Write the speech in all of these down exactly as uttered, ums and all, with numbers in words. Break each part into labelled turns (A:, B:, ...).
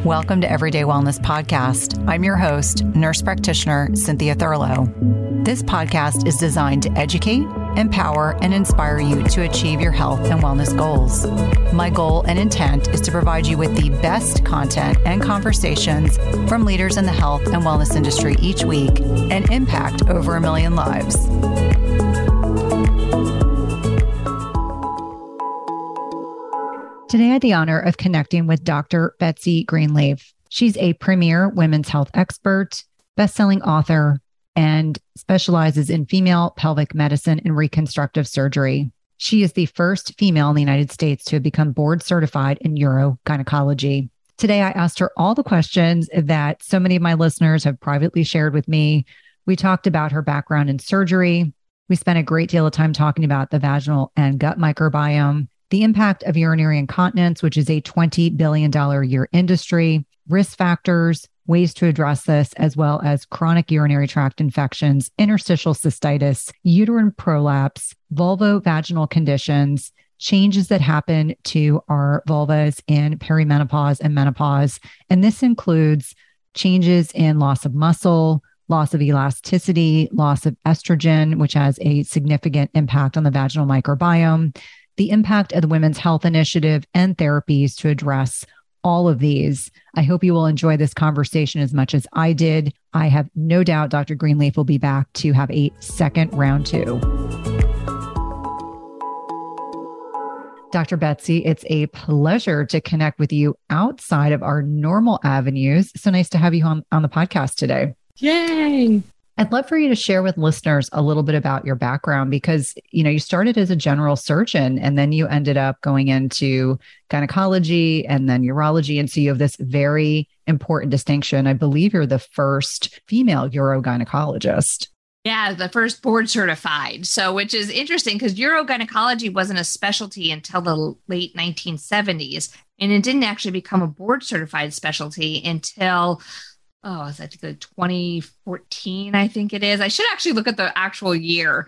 A: Welcome to Everyday Wellness Podcast. I'm your host, nurse practitioner Cynthia Thurlow. This podcast is designed to educate, empower, and inspire you to achieve your health and wellness goals. My goal and intent is to provide you with the best content and conversations from leaders in the health and wellness industry each week and impact over a million lives. Today, I had the honor of connecting with Doctor Betsy Greenleaf. She's a premier women's health expert, best-selling author, and specializes in female pelvic medicine and reconstructive surgery. She is the first female in the United States to have become board certified in urogynecology. Today, I asked her all the questions that so many of my listeners have privately shared with me. We talked about her background in surgery. We spent a great deal of time talking about the vaginal and gut microbiome, the impact of urinary incontinence, which is a twenty billion dollars a year industry, risk factors, ways to address this, as well as chronic urinary tract infections, interstitial cystitis, uterine prolapse, vulvovaginal conditions, changes that happen to our vulvas in perimenopause and menopause. And this includes changes in loss of muscle, loss of elasticity, loss of estrogen, which has a significant impact on the vaginal microbiome, the impact of the Women's Health Initiative, and therapies to address all of these. I hope you will enjoy this conversation as much as I did. I have no doubt Doctor Greenleaf will be back to have a second round two. Doctor Betsy, it's a pleasure to connect with you outside of our normal avenues. So nice to have you on, on the podcast today.
B: Yay!
A: I'd love for you to share with listeners a little bit about your background because, you know, you started as a general surgeon and then you ended up going into gynecology and then urology. And so you have this very important distinction. I believe you're the first female urogynecologist.
B: Yeah, the first board certified. So, which is interesting because urogynecology wasn't a specialty until the late nineteen seventies. And it didn't actually become a board certified specialty until Oh, I think like twenty fourteen, I think it is. I should actually look at the actual year.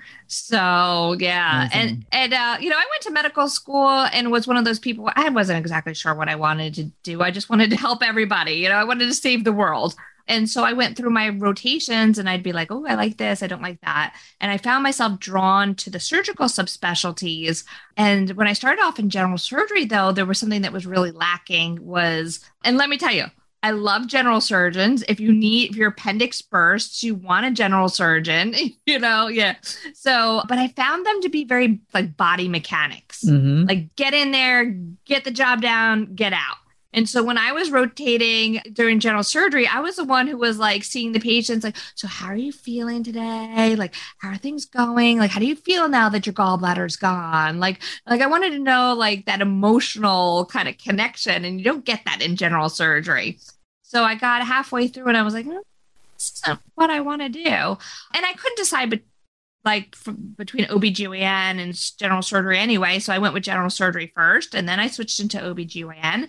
B: So yeah. Amazing. And, and, uh, you know, I went to medical school and was one of those people, I wasn't exactly sure what I wanted to do. I just wanted to help everybody. You know, I wanted to save the world. And so I went through my rotations and I'd be like, oh, I like this. I don't like that. And I found myself drawn to the surgical subspecialties. And when I started off in general surgery, though, there was something that was really lacking was, and let me tell you, I love general surgeons. If you need, if your appendix bursts, you want a general surgeon, you know, yeah. So, but I found them to be very like body mechanics, mm-hmm. like get in there, get the job down, get out. And so when I was rotating during general surgery, I was the one who was like seeing the patients like, so how are you feeling today? Like, how are things going? Like, how do you feel now that your gallbladder's gone? Like, like I wanted to know like that emotional kind of connection, and you don't get that in general surgery. So I got halfway through and I was like, oh, this isn't what I want to do. And I couldn't decide but like from, between O B G Y N and general surgery anyway. So I went with general surgery first, and then I switched into O B G Y N.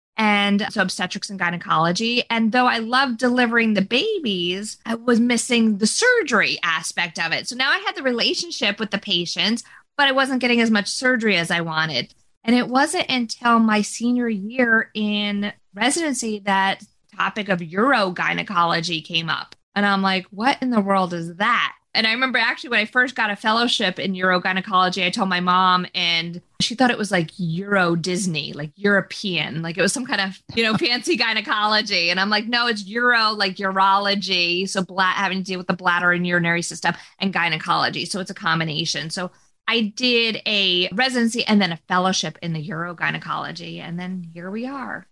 B: And so obstetrics and gynecology. And though I loved delivering the babies, I was missing the surgery aspect of it. So now I had the relationship with the patients, but I wasn't getting as much surgery as I wanted. And it wasn't until my senior year in residency that topic of urogynecology came up. And I'm like, what in the world is that? And I remember actually when I first got a fellowship in urogynecology, I told my mom, and she thought it was like Euro Disney, like European, like it was some kind of, you know, fancy gynecology. And I'm like, no, it's Euro, like urology. So bla- having to deal with the bladder and urinary system and gynecology. So it's a combination. So I did a residency and then a fellowship in the urogynecology. And then here we are.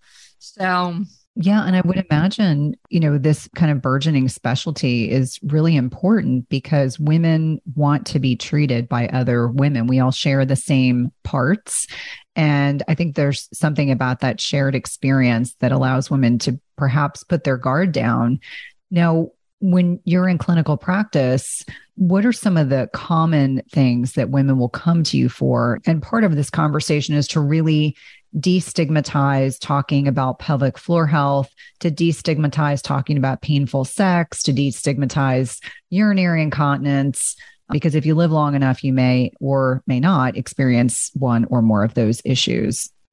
B: So
A: yeah. And I would imagine, you know, this kind of burgeoning specialty is really important because women want to be treated by other women. We all share the same parts. And I think there's something about that shared experience that allows women to perhaps put their guard down. Now, when you're in clinical practice, what are some of the common things that women will come to you for? And part of this conversation is to really destigmatize talking about pelvic floor health, to destigmatize talking about painful sex, to destigmatize urinary incontinence, because if you live long enough, you may or may not experience one or more of those issues.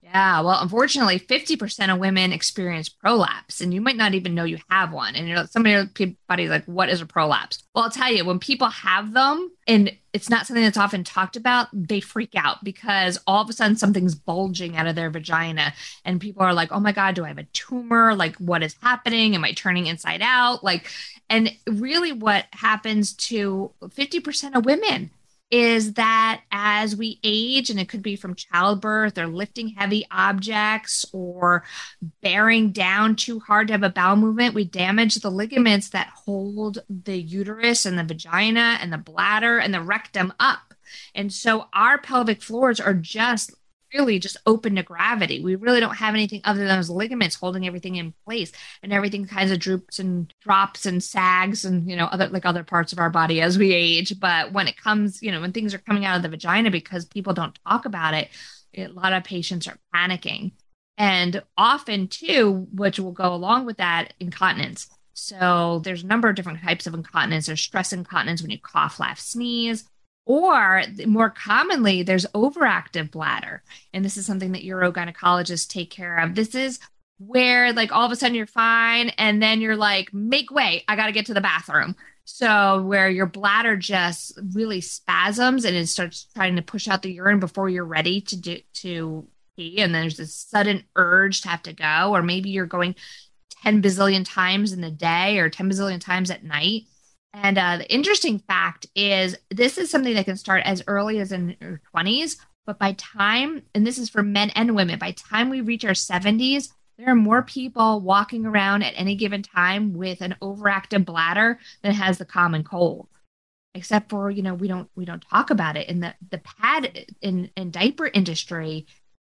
B: Yeah, well, unfortunately, fifty percent of women experience prolapse, and you might not even know you have one. And you're like, somebody, somebody's like, what is a prolapse? Well, I'll tell you, when people have them and it's not something that's often talked about, they freak out because all of a sudden something's bulging out of their vagina. And people are like, oh my God, do I have a tumor? Like, what is happening? Am I turning inside out? Like, and really what happens to fifty percent of women is that as we age, and it could be from childbirth or lifting heavy objects or bearing down too hard to have a bowel movement, we damage the ligaments that hold the uterus and the vagina and the bladder and the rectum up. And so our pelvic floors are just really just open to gravity. We really don't have anything other than those ligaments holding everything in place, and everything kind of droops and drops and sags and, you know, other like other parts of our body as we age. But when it comes, you know, when things are coming out of the vagina, because people don't talk about it, a lot of patients are panicking. And often too, which will go along with that, incontinence. So there's a number of different types of incontinence. There's stress incontinence when you cough, laugh, sneeze. Or more commonly, there's overactive bladder. And this is something that urogynecologists take care of. This is where like all of a sudden you're fine. And then you're like, make way, I got to get to the bathroom. So where your bladder just really spasms and it starts trying to push out the urine before you're ready to do, to pee. And then there's this sudden urge to have to go. Or maybe you're going ten bazillion times in the day or ten bazillion times at night. And uh, the interesting fact is this is something that can start as early as in your twenties, but by time, and this is for men and women, by time we reach our seventies, there are more people walking around at any given time with an overactive bladder than has the common cold. Except for, you know, we don't we don't talk about it. And the, the pad in, in diaper industry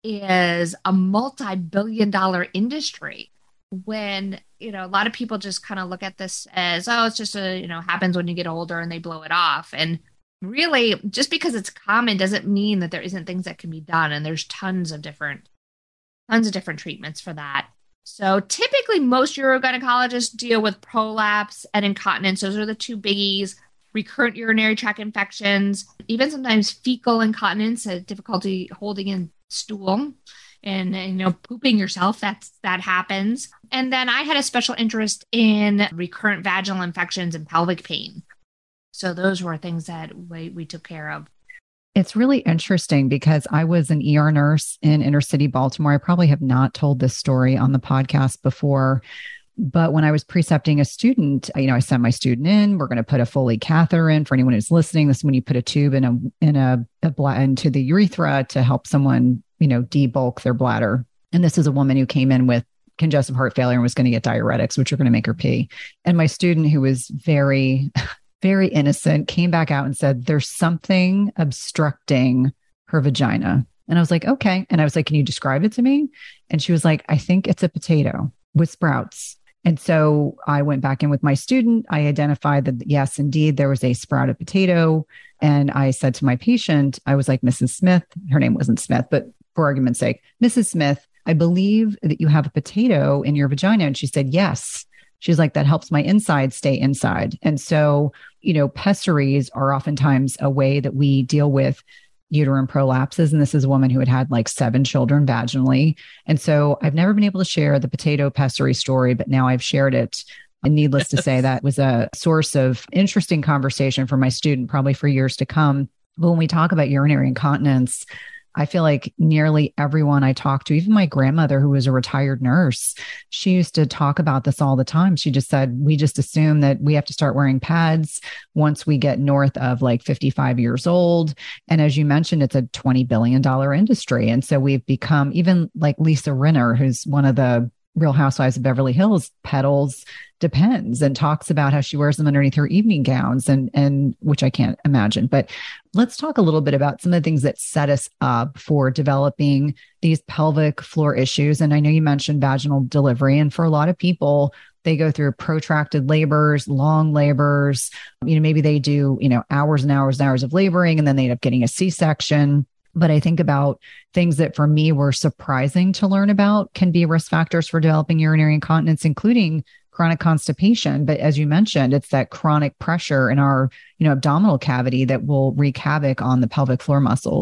B: is a multi-billion dollar industry. When, you know, a lot of people just kind of look at this as, oh, it's just a, you know, happens when you get older and they blow it off. And really, just because it's common doesn't mean that there isn't things that can be done. And there's tons of different, tons of different treatments for that. So typically most urogynecologists deal with prolapse and incontinence. Those are the two biggies. Recurrent urinary tract infections, even sometimes fecal incontinence, a difficulty holding in stool. And, you know, pooping yourself, that's, that happens. And then I had a special interest in recurrent vaginal infections and pelvic pain. So those were things that we, we took care of.
A: It's really interesting because I was an E R nurse in inner city Baltimore. I probably have not told this story on the podcast before, but when I was precepting a student, you know, I sent my student in, we're going to put a Foley catheter in. For anyone who's listening, this is when you put a tube in a, in a, a bla- into the urethra to help someone, you know, debulk their bladder. And this is a woman who came in with congestive heart failure and was going to get diuretics, which are going to make her pee. And my student, who was very, very innocent, came back out and said, there's something obstructing her vagina. And I was like, okay. And I was like, can you describe it to me? And she was like, I think it's a potato with sprouts. And so I went back in with my student. I identified that, yes, indeed, there was a sprouted potato. And I said to my patient, I was like, Missus Smith, her name wasn't Smith, but for argument's sake, Missus Smith, I believe that you have a potato in your vagina. And she said, yes. She's like, that helps my inside stay inside. And so, you know, pessaries are oftentimes a way that we deal with uterine prolapses. And this is a woman who had had like seven children vaginally. And so I've never been able to share the potato pessary story, but now I've shared it. And needless to say, that was a source of interesting conversation for my student, probably for years to come. But when we talk about urinary incontinence, I feel like nearly everyone I talk to, even my grandmother, who was a retired nurse, she used to talk about this all the time. She just said, we just assume that we have to start wearing pads once we get north of like fifty-five years old. And as you mentioned, it's a twenty billion dollars industry. And so we've become, even like Lisa Rinna, who's one of the Real Housewives of Beverly Hills, peddles Depends and talks about how she wears them underneath her evening gowns, and and which I can't imagine. But let's talk a little bit about some of the things that set us up for developing these pelvic floor issues. And I know you mentioned vaginal delivery, and for a lot of people, they go through protracted labors, long labors. You know, maybe they do, you know, hours and hours and hours of laboring, and then they end up getting a C-section. But I think about things that for me were surprising to learn about can be risk factors for developing urinary incontinence, including chronic constipation. But as you mentioned, it's that chronic pressure in our, you know, abdominal cavity that will wreak havoc on the pelvic floor muscles.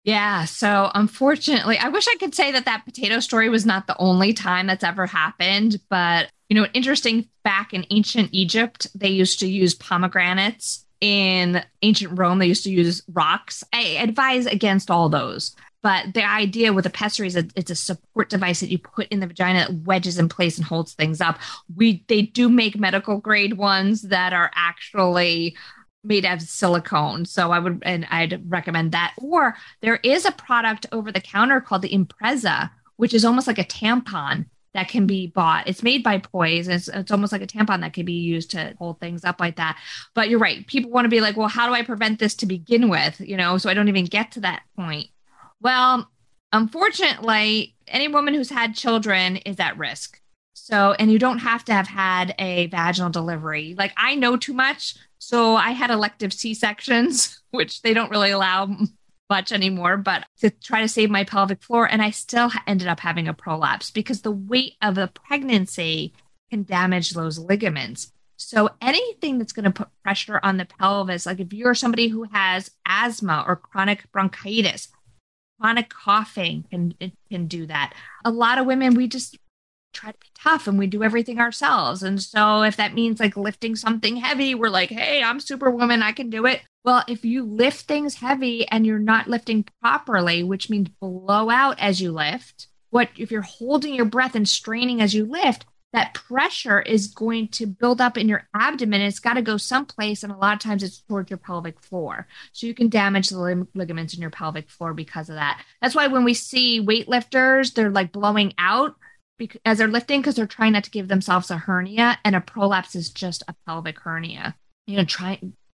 B: Yeah. So unfortunately, I wish I could say that that potato story was not the only time that's ever happened. But, you know, interesting, back in ancient Egypt, they used to use pomegranates. In ancient Rome, they used to use rocks. I advise against all those. But the idea with a pessary is that it's a support device that you put in the vagina that wedges in place and holds things up. We They do make medical grade ones that are actually made out of silicone. So I would, and I'd recommend that. Or there is a product over the counter called the Impreza, which is almost like a tampon that can be bought. It's made by Poise. It's, it's almost like a tampon that can be used to hold things up like that. But you're right. People want to be like, well, how do I prevent this to begin with? You know, so I don't even get to that point. Well, unfortunately, any woman who's had children is at risk. So, and you don't have to have had a vaginal delivery. Like, I know too much. So I had elective C-sections, which they don't really allow much anymore, but to try to save my pelvic floor. And I still ended up having a prolapse because the weight of the pregnancy can damage those ligaments. So anything that's going to put pressure on the pelvis, like if you're somebody who has asthma or chronic bronchitis, chronic coughing can, it can do that. A lot of women, we just try to be tough and we do everything ourselves. And so if that means like lifting something heavy, we're like, hey, I'm Superwoman, I can do it. Well, if you lift things heavy and you're not lifting properly, which means blow out as you lift, what if you're holding your breath and straining as you lift, that pressure is going to build up in your abdomen. It's got to go someplace. And a lot of times it's towards your pelvic floor. So you can damage the lim- ligaments in your pelvic floor because of that. That's why when we see weightlifters, they're like blowing out as they're lifting because they're trying not to give themselves a hernia, and a prolapse is just a pelvic hernia. You know, try.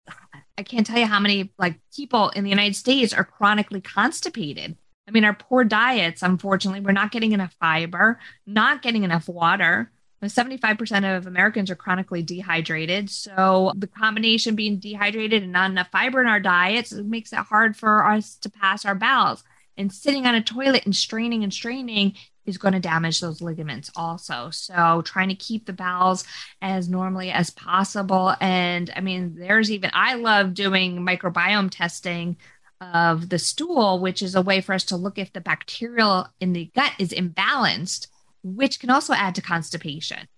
B: I can't tell you how many like people in the United States are chronically constipated. I mean, our poor diets, unfortunately, we're not getting enough fiber, not getting enough water. seventy-five percent of Americans are chronically dehydrated. So the combination being dehydrated and not enough fiber in our diets, it makes it hard for us to pass our bowels. And sitting on a toilet and straining and straining is going to damage those ligaments also. So trying to keep the bowels as normally as possible. And I mean, there's even, I love doing microbiome testing of the stool, which is a way for us to look if the bacterial in the gut is imbalanced, which can also add to constipation.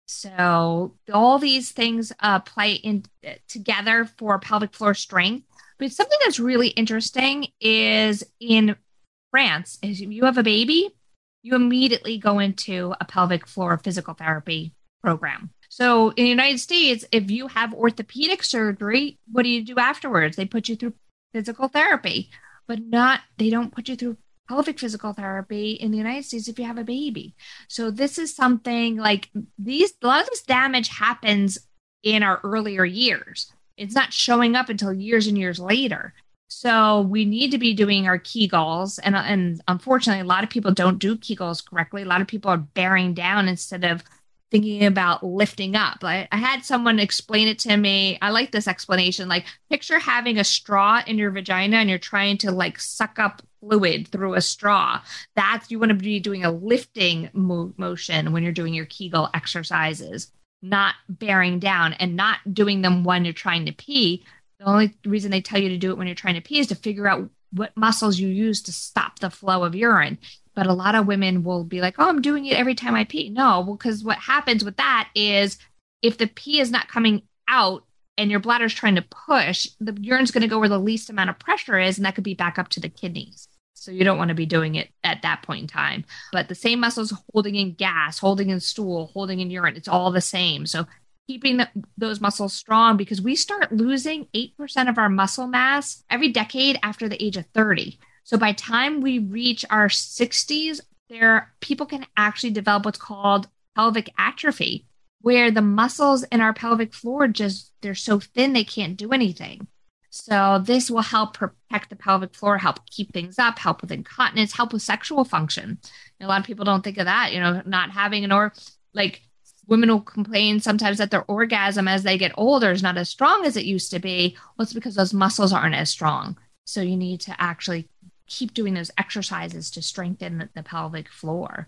B: So all these things uh, play in together for pelvic floor strength. But something that's really interesting is in France, is if you have a baby, you immediately go into a pelvic floor physical therapy program. So in the United States, if you have orthopedic surgery, what do you do afterwards? They put you through physical therapy, but not, they don't put you through pelvic physical therapy in the United States if you have a baby. So this is something like these, a lot of this damage happens in our earlier years. It's not showing up until years and years later. So we need to be doing our Kegels. And, and unfortunately, a lot of people don't do Kegels correctly. A lot of people are bearing down instead of thinking about lifting up. I, I had someone explain it to me. I like this explanation. Like, picture having a straw in your vagina and you're trying to like suck up fluid through a straw. That's, you want to be doing a lifting mo- motion when you're doing your Kegel exercises, not bearing down and not doing them when you're trying to pee. The only reason they tell you to do it when you're trying to pee is to figure out what muscles you use to stop the flow of urine. But a lot of women will be like, oh, I'm doing it every time I pee. No, because what happens with that is if the pee is not coming out and your bladder's trying to push, the urine's going to go where the least amount of pressure is, and that could be back up to the kidneys. So you don't want to be doing it at that point in time. But the same muscles holding in gas, holding in stool, holding in urine, it's all the same. So keeping the, those muscles strong, because we start losing eight percent of our muscle mass every decade after the age of thirty. So by the time we reach our sixties, there people can actually develop what's called pelvic atrophy, where the muscles in our pelvic floor just, they're so thin they can't do anything. So this will help protect the pelvic floor, help keep things up, help with incontinence, help with sexual function. And a lot of people don't think of that, you know, not having an or like women will complain sometimes that their orgasm as they get older is not as strong as it used to be. Well, it's because those muscles aren't as strong. So you need to actually keep doing those exercises to strengthen the, the pelvic floor.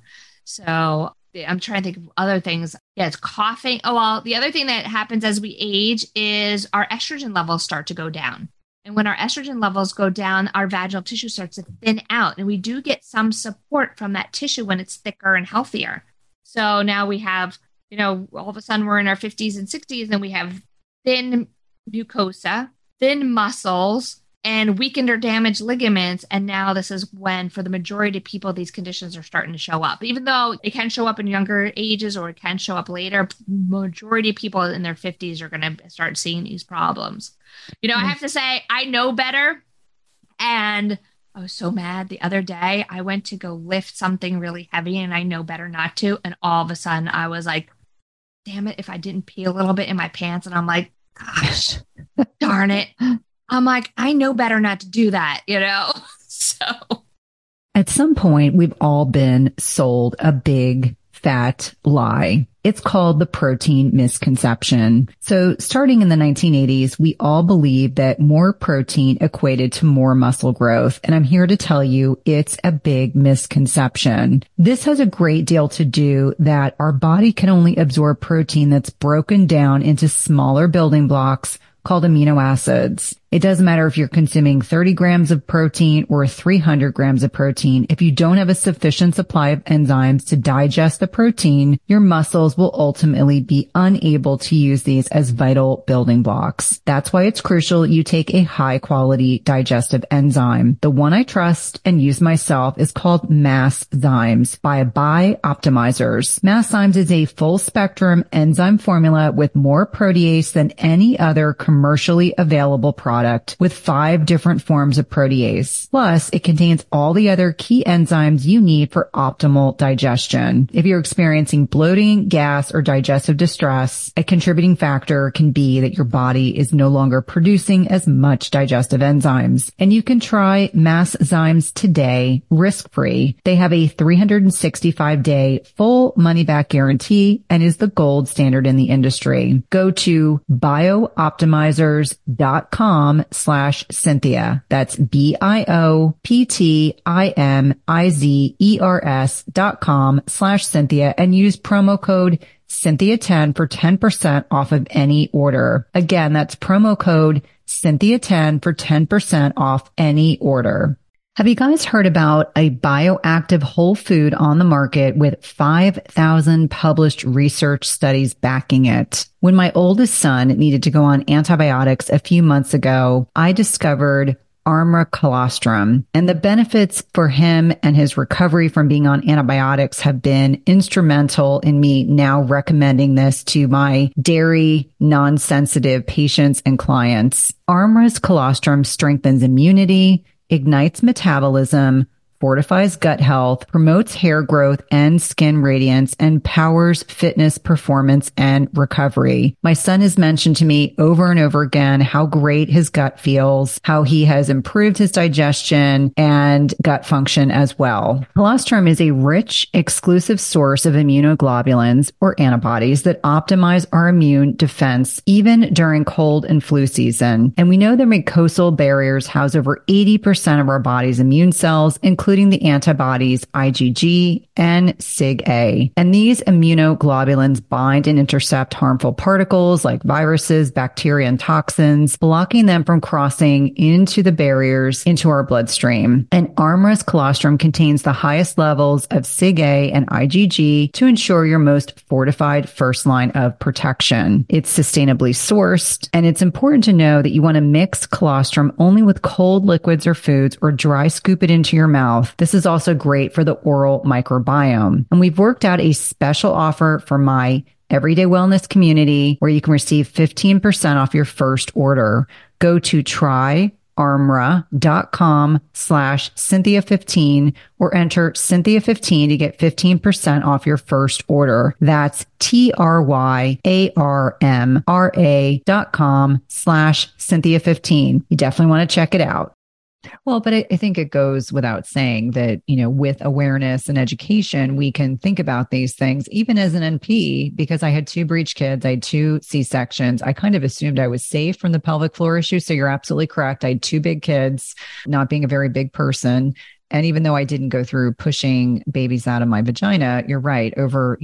B: So I'm trying to think of other things. Yeah, it's coughing. Oh, well, the other thing that happens as we age is our estrogen levels start to go down. And when our estrogen levels go down, our vaginal tissue starts to thin out. And we do get some support from that tissue when it's thicker and healthier. So now we have, you know, all of a sudden we're in our fifties and sixties and we have thin mucosa, thin muscles, and weakened or damaged ligaments. And now this is when, for the majority of people, these conditions are starting to show up. Even though they can show up in younger ages or it can show up later, majority of people in their fifties are going to start seeing these problems. You know, mm-hmm. I have to say, I know better. And I was so mad the other day. I went to go lift something really heavy and I know better not to. And all of a sudden I was like, damn it, if I didn't pee a little bit in my pants. And I'm like, gosh, darn it. I'm like, I know better not to do that, you know? So
A: at some point, we've all been sold a big fat lie. It's called the protein misconception. So starting in the nineteen eighties, we all believed that more protein equated to more muscle growth. And I'm here to tell you it's a big misconception. This has a great deal to do that our body can only absorb protein that's broken down into smaller building blocks called amino acids. It doesn't matter if you're consuming thirty grams of protein or three hundred grams of protein. If you don't have a sufficient supply of enzymes to digest the protein, your muscles will ultimately be unable to use these as vital building blocks. That's why it's crucial you take a high quality digestive enzyme. The one I trust and use myself is called Masszymes by Bioptimizers. Masszymes is a full spectrum enzyme formula with more protease than any other commercially available product, with five different forms of protease. Plus, it contains all the other key enzymes you need for optimal digestion. If you're experiencing bloating, gas, or digestive distress, a contributing factor can be that your body is no longer producing as much digestive enzymes. And you can try Masszymes today, risk-free. They have a three hundred sixty-five day full money-back guarantee and is the gold standard in the industry. Go to bioptimizers dot com slash Cynthia. That's B-I-O-P-T-I-M-I-Z-E-R-S dot com slash Cynthia and use promo code Cynthia ten for ten percent off of any order. Again, that's promo code Cynthia ten for ten percent off any order. Have you guys heard about a bioactive whole food on the market with five thousand published research studies backing it? When my oldest son needed to go on antibiotics a few months ago, I discovered Armra Colostrum, and the benefits for him and his recovery from being on antibiotics have been instrumental in me now recommending this to my dairy non-sensitive patients and clients. Armra's colostrum strengthens immunity, ignites metabolism, fortifies gut health, promotes hair growth and skin radiance, and powers fitness, performance, and recovery. My son has mentioned to me over and over again how great his gut feels, how he has improved his digestion and gut function as well. Colostrum is a rich, exclusive source of immunoglobulins or antibodies that optimize our immune defense even during cold and flu season. And we know that mucosal barriers house over eighty percent of our body's immune cells, including including the antibodies I G G and SIG-A. And these immunoglobulins bind and intercept harmful particles like viruses, bacteria, and toxins, blocking them from crossing into the barriers into our bloodstream. And Armra's colostrum contains the highest levels of SIG-A and I G G to ensure your most fortified first line of protection. It's sustainably sourced, and it's important to know that you want to mix colostrum only with cold liquids or foods or dry scoop it into your mouth. This is also great for the oral microbiome. And we've worked out a special offer for my Everyday Wellness community where you can receive fifteen percent off your first order. Go to tryarmra.com slash Cynthia fifteen or enter Cynthia fifteen to get fifteen percent off your first order. That's T-R-Y-A-R-M-R-A dot com slash Cynthia fifteen. You definitely want to check it out. Well, but I, I think it goes without saying that, you know, with awareness and education, we can think about these things, even as an N P, because I had two breech kids, I had two C-sections. I kind of assumed I was safe from the pelvic floor issue. So you're absolutely correct. I had two big kids, not being a very big person. And even though I didn't go through pushing babies out of my vagina, you're right. Over, you know,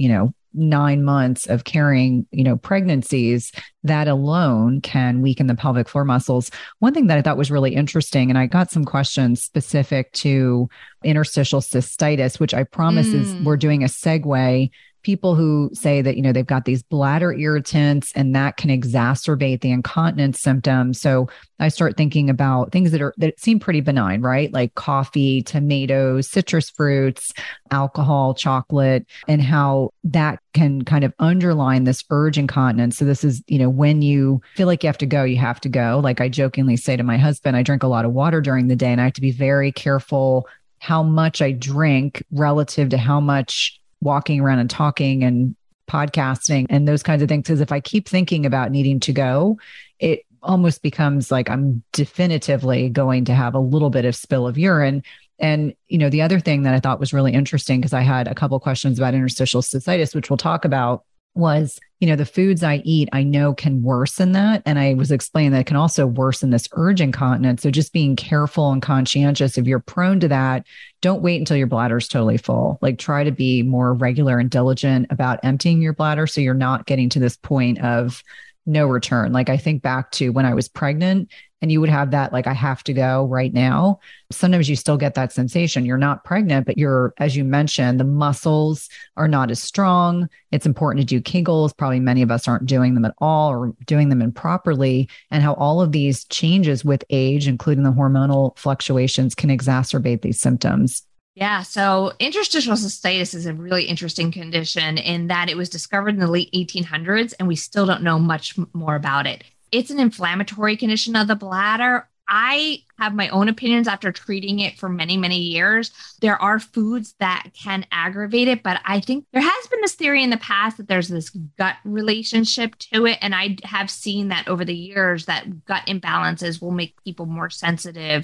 A: nine months of carrying, you know, pregnancies, that alone can weaken the pelvic floor muscles. One thing that I thought was really interesting, and I got some questions specific to interstitial cystitis, which I promise mm. is we're doing a segue. People who say that, you know, they've got these bladder irritants and that can exacerbate the incontinence symptoms. So I start thinking about things that are, that seem pretty benign, right? Like coffee, tomatoes, citrus fruits, alcohol, chocolate, and how that can kind of underline this urge incontinence. So this is, you know, when you feel like you have to go, you have to go. Like I jokingly say to my husband, I drink a lot of water during the day and I have to be very careful how much I drink relative to how much walking around and talking and podcasting and those kinds of things. Because if I keep thinking about needing to go, it almost becomes like I'm definitively going to have a little bit of spill of urine. And, you know, the other thing that I thought was really interesting, because I had a couple of questions about interstitial cystitis, which we'll talk about, was, you know, the foods I eat, I know can worsen that. And I was explaining that it can also worsen this urge incontinence. So just being careful and conscientious, if you're prone to that, don't wait until your bladder is totally full. Like try to be more regular and diligent about emptying your bladder so you're not getting to this point of no return. Like I think back to when I was pregnant and you would have that, like, I have to go right now. Sometimes you still get that sensation. You're not pregnant, but you're, as you mentioned, the muscles are not as strong. It's important to do Kegels. Probably many of us aren't doing them at all or doing them improperly, and how all of these changes with age, including the hormonal fluctuations, can exacerbate these symptoms.
B: Yeah. So interstitial cystitis is a really interesting condition in that it was discovered in the late eighteen hundreds and we still don't know much more about it. It's an inflammatory condition of the bladder. I have my own opinions after treating it for many, many years. There are foods that can aggravate it, but I think there has been this theory in the past that there's this gut relationship to it. And I have seen that over the years that gut imbalances will make people more sensitive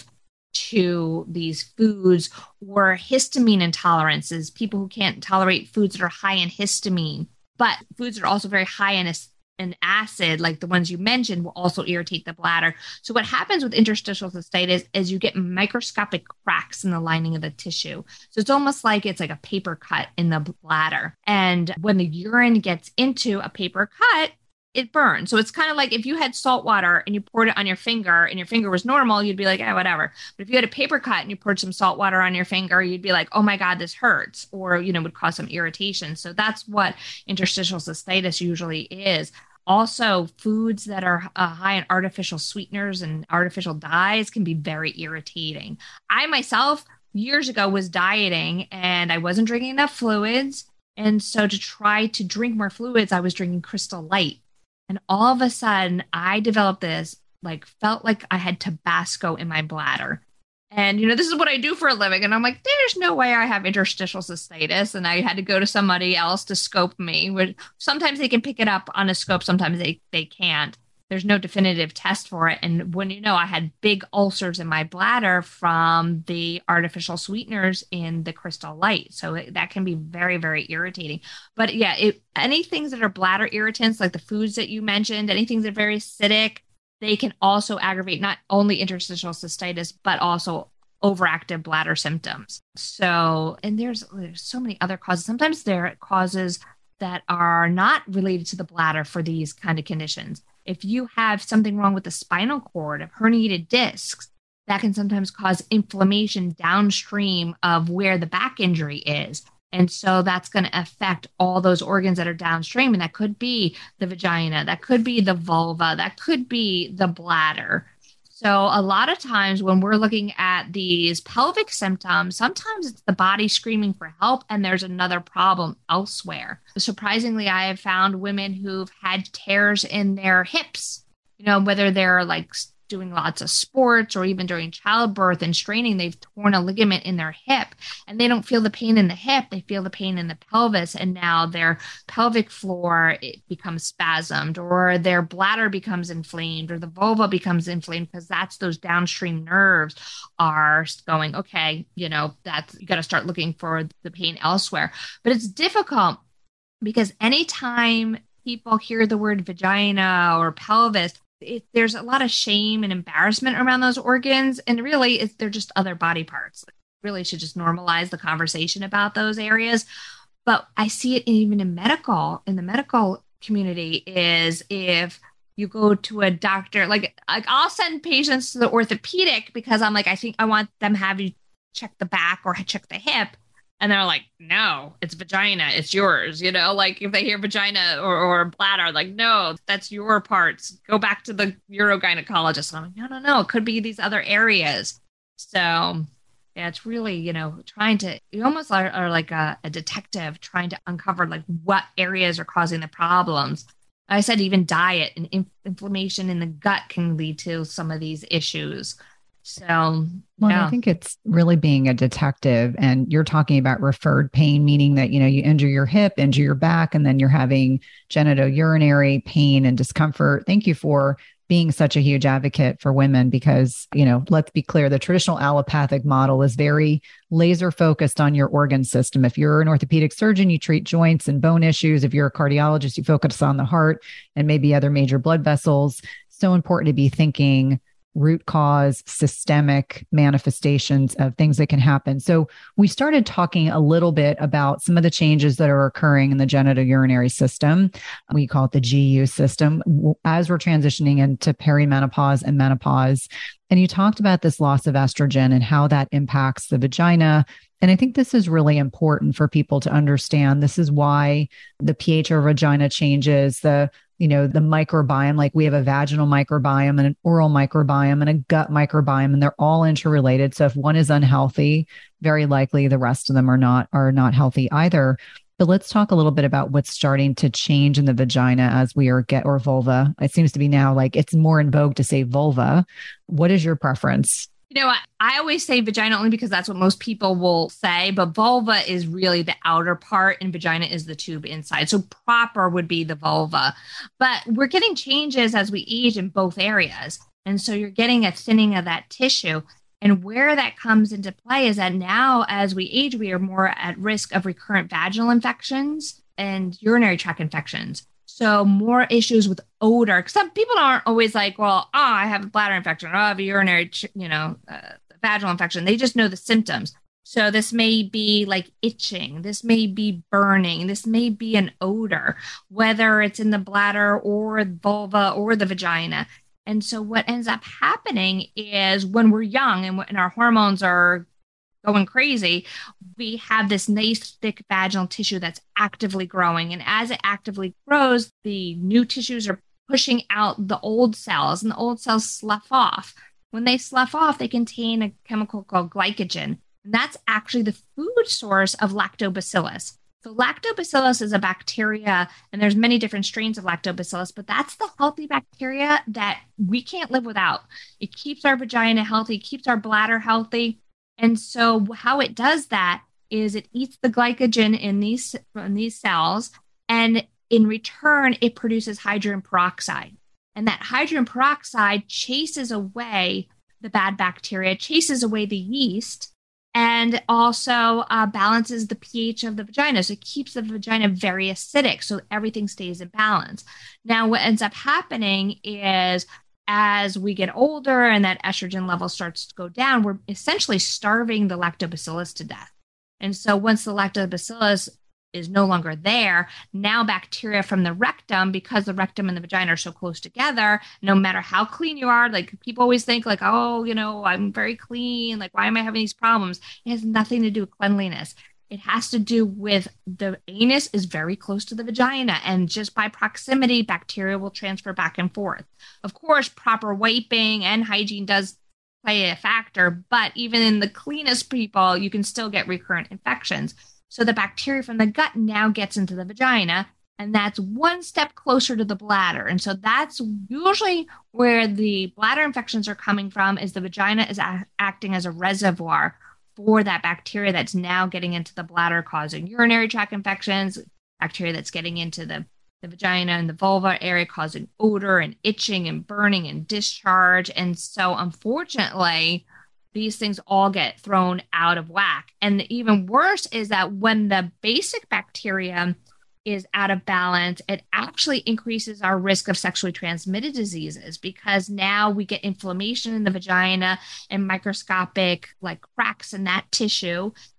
B: to these foods, or histamine intolerances, people who can't tolerate foods that are high in histamine, but foods that are also very high in an acid, like the ones you mentioned, will also irritate the bladder. So what happens with interstitial cystitis is you get microscopic cracks in the lining of the tissue. So it's almost like it's like a paper cut in the bladder. And when the urine gets into a paper cut, it burns. So it's kind of like if you had salt water and you poured it on your finger and your finger was normal, you'd be like, eh, whatever. But if you had a paper cut and you poured some salt water on your finger, you'd be like, oh my God, this hurts, or, you know, would cause some irritation. So that's what interstitial cystitis usually is. Also, foods that are uh, high in artificial sweeteners and artificial dyes can be very irritating. I myself, years ago, was dieting and I wasn't drinking enough fluids. And so to try to drink more fluids, I was drinking Crystal Light. And all of a sudden, I developed this, like, felt like I had Tabasco in my bladder. And, you know, this is what I do for a living. And I'm like, there's no way I have interstitial cystitis. And I had to go to somebody else to scope me. Which sometimes they can pick it up on a scope. Sometimes they, they can't. There's no definitive test for it. And when you know, I had big ulcers in my bladder from the artificial sweeteners in the Crystal Light. So it, that can be very, very irritating. But yeah, it, any things that are bladder irritants, like the foods that you mentioned, anything that are very acidic, they can also aggravate not only interstitial cystitis, but also overactive bladder symptoms. So, and there's, there's so many other causes. Sometimes there are causes that are not related to the bladder for these kind of conditions. If you have something wrong with the spinal cord, of herniated discs, that can sometimes cause inflammation downstream of where the back injury is. And so that's going to affect all those organs that are downstream. And that could be the vagina, that could be the vulva, that could be the bladder. So a lot of times when we're looking at these pelvic symptoms, sometimes it's the body screaming for help and there's another problem elsewhere. Surprisingly, I have found women who've had tears in their hips, you know, whether they're like doing lots of sports or even during childbirth and straining, they've torn a ligament in their hip and they don't feel the pain in the hip. They feel the pain in the pelvis. And now their pelvic floor, it becomes spasmed, or their bladder becomes inflamed, or the vulva becomes inflamed, because that's those downstream nerves are going, okay, you know, that's, you got to start looking for the pain elsewhere. But it's difficult because anytime people hear the word vagina or pelvis, It, there's a lot of shame and embarrassment around those organs. And really, it's, they're just other body parts. Like, really should just normalize the conversation about those areas. But I see it even in medical, in the medical community, is if you go to a doctor, like, like I'll send patients to the orthopedic because I'm like, I think I want them to have you check the back or check the hip. And they're like, no, it's vagina. It's yours. You know, like if they hear vagina or, or bladder, like, no, that's your parts. Go back to the urogynecologist. And I'm like, no, no, no. It could be these other areas. So yeah, it's really, you know, trying to, you almost are, are like a, a detective trying to uncover like what areas are causing the problems. I said even diet and in- inflammation in the gut can lead to some of these issues. So,
A: well,
B: yeah.
A: I think it's really being a detective, and you're talking about referred pain, meaning that, you know, you injure your hip, injure your back, and then you're having genitourinary pain and discomfort. Thank you for being such a huge advocate for women because, you know, let's be clear, the traditional allopathic model is very laser focused on your organ system. If you're an orthopedic surgeon, you treat joints and bone issues. If you're a cardiologist, you focus on the heart and maybe other major blood vessels. So important to be thinking root cause, systemic manifestations of things that can happen. So we started talking a little bit about some of the changes that are occurring in the genitourinary system. We call it the G U system as we're transitioning into perimenopause and menopause. And you talked about this loss of estrogen and how that impacts the vagina. And I think this is really important for people to understand. This is why the pH of vagina changes, the you know, the microbiome, like we have a vaginal microbiome and an oral microbiome and a gut microbiome, and they're all interrelated. So if one is unhealthy, very likely the rest of them are not, are not healthy either. But let's talk a little bit about what's starting to change in the vagina as we are get, or vulva. It seems to be now like it's more in vogue to say vulva. What is your preference?
B: You know, I, I always say vagina only because that's what most people will say, but vulva is really the outer part and vagina is the tube inside. So proper would be the vulva. But we're getting changes as we age in both areas. And so you're getting a thinning of that tissue. And where that comes into play is that now as we age, we are more at risk of recurrent vaginal infections and urinary tract infections. So more issues with odor. Some people aren't always like, well, oh, I have a bladder infection, or oh, I have a urinary, you know, uh, vaginal infection. They just know the symptoms. So this may be like itching. This may be burning. This may be an odor, whether it's in the bladder or vulva or the vagina. And so what ends up happening is when we're young and when our hormones are going crazy, we have this nice thick vaginal tissue that's actively growing. And as it actively grows, the new tissues are pushing out the old cells, and the old cells slough off. When they slough off, they contain a chemical called glycogen. And that's actually the food source of lactobacillus. So lactobacillus is a bacteria, and there's many different strains of lactobacillus, but that's the healthy bacteria that we can't live without. It keeps our vagina healthy, keeps our bladder healthy. And so how it does that is it eats the glycogen in these, in these cells, and in return, it produces hydrogen peroxide. And that hydrogen peroxide chases away the bad bacteria, chases away the yeast, and also uh, balances the pH of the vagina. So it keeps the vagina very acidic, so everything stays in balance. Now, what ends up happening is as we get older and that estrogen level starts to go down, we're essentially starving the lactobacillus to death. And so once the lactobacillus is no longer there, now bacteria from the rectum, because the rectum and the vagina are so close together, no matter how clean you are, like people always think like, oh, you know, I'm very clean. Like, why am I having these problems? It has nothing to do with cleanliness. It has to do with the anus is very close to the vagina, and just by proximity, bacteria will transfer back and forth. Of course, proper wiping and hygiene does play a factor, but even in the cleanest people, you can still get recurrent infections. So the bacteria from the gut now gets into the vagina, and that's one step closer to the bladder. And so that's usually where the bladder infections are coming from, is the vagina is a- acting as a reservoir for that bacteria that's now getting into the bladder, causing urinary tract infections, bacteria that's getting into the, the vagina and the vulva area, causing odor and itching and burning and discharge. And so unfortunately, these things all get thrown out of whack. And even worse is that when the basic bacteria is out of balance, it actually increases our risk of sexually transmitted diseases, because now we get inflammation in the vagina and microscopic like cracks in that tissue.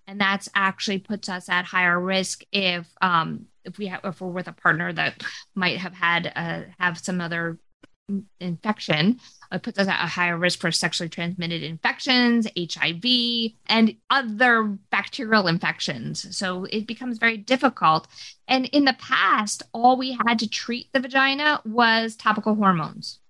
B: And that's actually puts us at higher risk if um, if we have, if we're with a partner that might have had uh, have some other infection. It puts us at a higher risk for sexually transmitted infections, H I V, and other bacterial infections. So it becomes very difficult. And in the past, all we had to treat the vagina was topical hormones.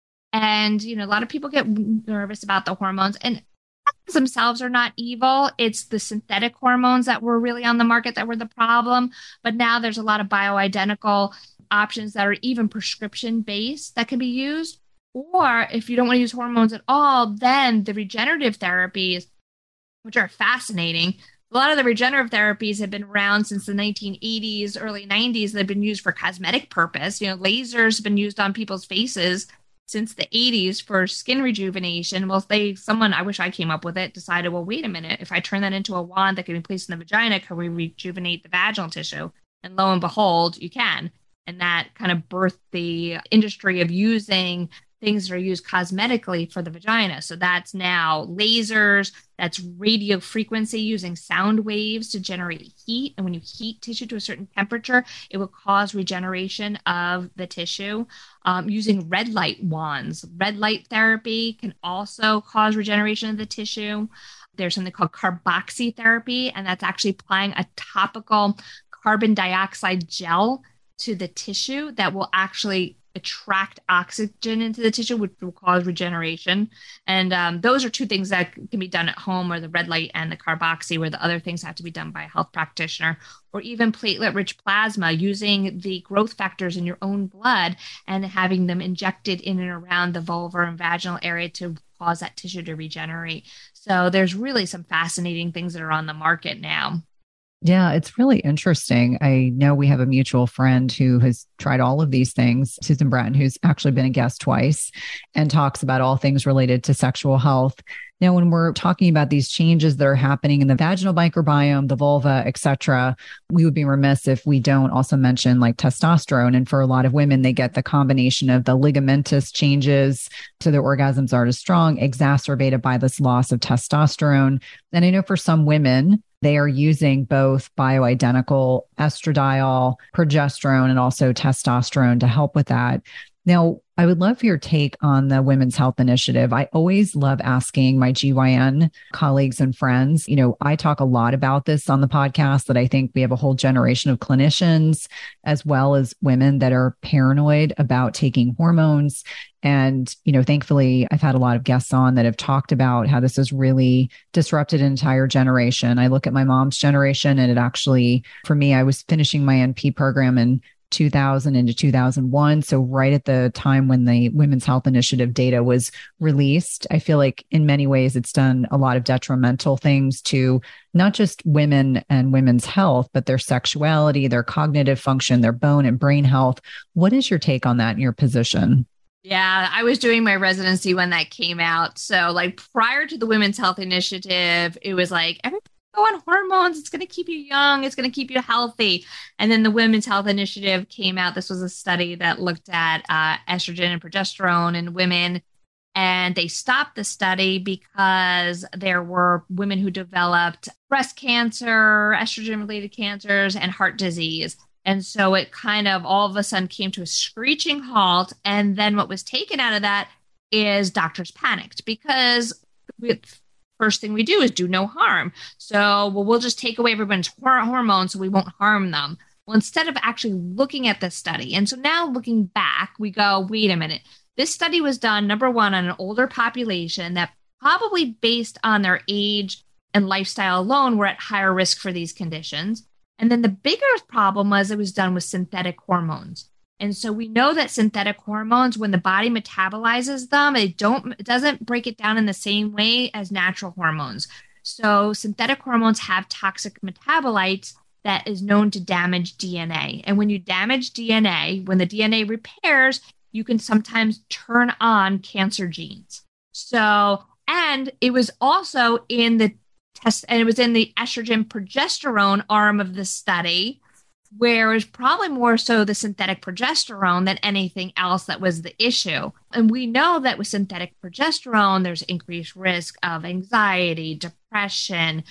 B: And, you know, a lot of people get nervous about the hormones, and themselves are not evil. It's the synthetic hormones that were really on the market that were the problem. But now there's a lot of bioidentical options that are even prescription based that can be used. Or if you don't want to use hormones at all, then the regenerative therapies, which are fascinating. A lot of the regenerative therapies have been around since the nineteen eighties, early nineties. They've been used for cosmetic purpose. You know, lasers have been used on people's faces since the eighties for skin rejuvenation. Well, they, someone, I wish I came up with it, decided, well, wait a minute, if I turn that into a wand that can be placed in the vagina, can we rejuvenate the vaginal tissue? And lo and behold, you can. And that kind of birthed the industry of using things that are used cosmetically for the vagina. So that's now lasers, that's radio frequency using sound waves to generate heat. And when you heat tissue to a certain temperature, it will cause regeneration of the tissue. Um, using red light wands. Red light therapy can also cause regeneration of the tissue. There's something called carboxy therapy, and that's actually applying a topical carbon dioxide gel to the tissue that will actually attract oxygen into the tissue, which will cause regeneration. And um, those are two things that can be done at home, or the red light and the carboxy, where the other things have to be done by a health practitioner. Or even platelet-rich plasma, using the growth factors in your own blood and having them injected in and around the vulvar and vaginal area to cause that tissue to regenerate. So there's really some fascinating things that are on the market now.
A: Yeah, it's really interesting. I know we have a mutual friend who has tried all of these things, Susan Bratton, who's actually been a guest twice and talks about all things related to sexual health. Now, when we're talking about these changes that are happening in the vaginal microbiome, the vulva, et cetera, we would be remiss if we don't also mention like testosterone. And for a lot of women, they get the combination of the ligamentous changes to their orgasms aren't as strong, exacerbated by this loss of testosterone. And I know for some women, they are using both bioidentical estradiol, progesterone, and also testosterone to help with that. Now, I would love your take on the Women's Health Initiative. I always love asking my G Y N colleagues and friends. You know, I talk a lot about this on the podcast, that I think we have a whole generation of clinicians, as well as women that are paranoid about taking hormones. And, you know, thankfully, I've had a lot of guests on that have talked about how this has really disrupted an entire generation. I look at my mom's generation, and it actually, for me, I was finishing my N P program in two thousand into two thousand one. So right at the time when the Women's Health Initiative data was released, I feel like in many ways it's done a lot of detrimental things to not just women and women's health, but their sexuality, their cognitive function, their bone and brain health. What is your take on that in your position?
B: Yeah, I was doing my residency when that came out. So like prior to the Women's Health Initiative, it was like, everybody go on hormones. It's going to keep you young. It's going to keep you healthy. And then the Women's Health Initiative came out. This was a study that looked at uh, estrogen and progesterone in women. And they stopped the study because there were women who developed breast cancer, estrogen-related cancers, and heart disease. And so it kind of all of a sudden came to a screeching halt. And then what was taken out of that is doctors panicked, because with first thing we do is do no harm. So, well, we'll just take away everyone's hormones so we won't harm them. Well, instead of actually looking at the study. And so now looking back, we go, wait a minute. This study was done, number one, on an older population that probably based on their age and lifestyle alone were at higher risk for these conditions. And then the bigger problem was it was done with synthetic hormones. And so we know that synthetic hormones, when the body metabolizes them, it don't it doesn't break it down in the same way as natural hormones. So synthetic hormones have toxic metabolites that is known to damage D N A. And when you damage D N A, when the D N A repairs, you can sometimes turn on cancer genes. So, and it was also in the test, and it was in the estrogen progesterone arm of the study, where it was probably more so the synthetic progesterone than anything else that was the issue. And we know that with synthetic progesterone, there's increased risk of anxiety, depression,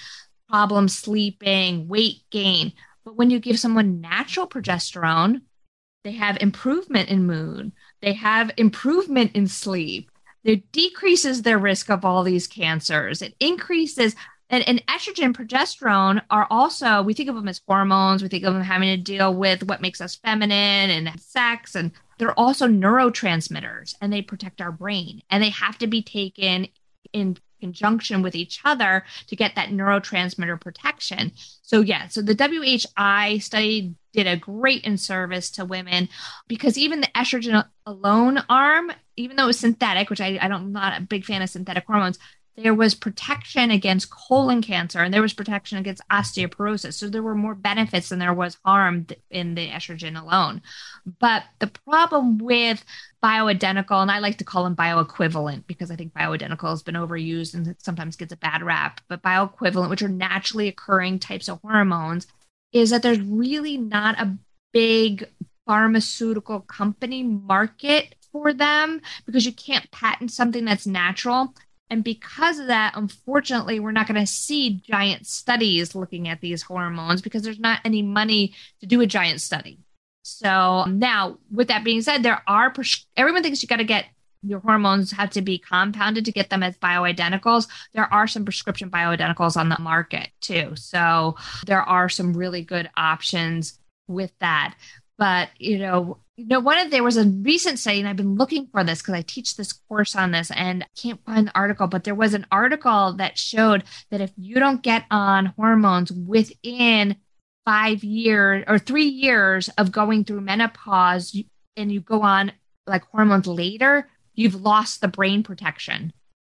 B: problem sleeping, weight gain. But when you give someone natural progesterone, they have improvement in mood. They have improvement in sleep. It decreases their risk of all these cancers. It increases, and, and estrogen, progesterone are also, we think of them as hormones. We think of them having to deal with what makes us feminine and sex. And they're also neurotransmitters, and they protect our brain. And they have to be taken in conjunction with each other to get that neurotransmitter protection. So yeah, so the W H I study did a great in service to women, because even the estrogen alone arm, even though it was synthetic, which I, I don't, I'm not a big fan of synthetic hormones, there was protection against colon cancer and there was protection against osteoporosis. So there were more benefits than there was harm in the estrogen alone. But the problem with bioidentical, and I like to call them bioequivalent because I think bioidentical has been overused and sometimes gets a bad rap, but bioequivalent, which are naturally occurring types of hormones, is that there's really not a big pharmaceutical company market for them because you can't patent something that's natural. And because of that, unfortunately, we're not going to see giant studies looking at these hormones because there's not any money to do a giant study. So now, with that being said, there are, pres- everyone thinks you got to get your hormones have to be compounded to get them as bioidenticals. There are some prescription bioidenticals on the market too. So there are some really good options with that. But, you know, you know, one of there was a recent study, and I've been looking for this because I teach this course on this and I can't find the article, but there was an article that showed that if you don't get on hormones within five years or three years of going through menopause you, and you go on like hormones later, you've lost the brain protection.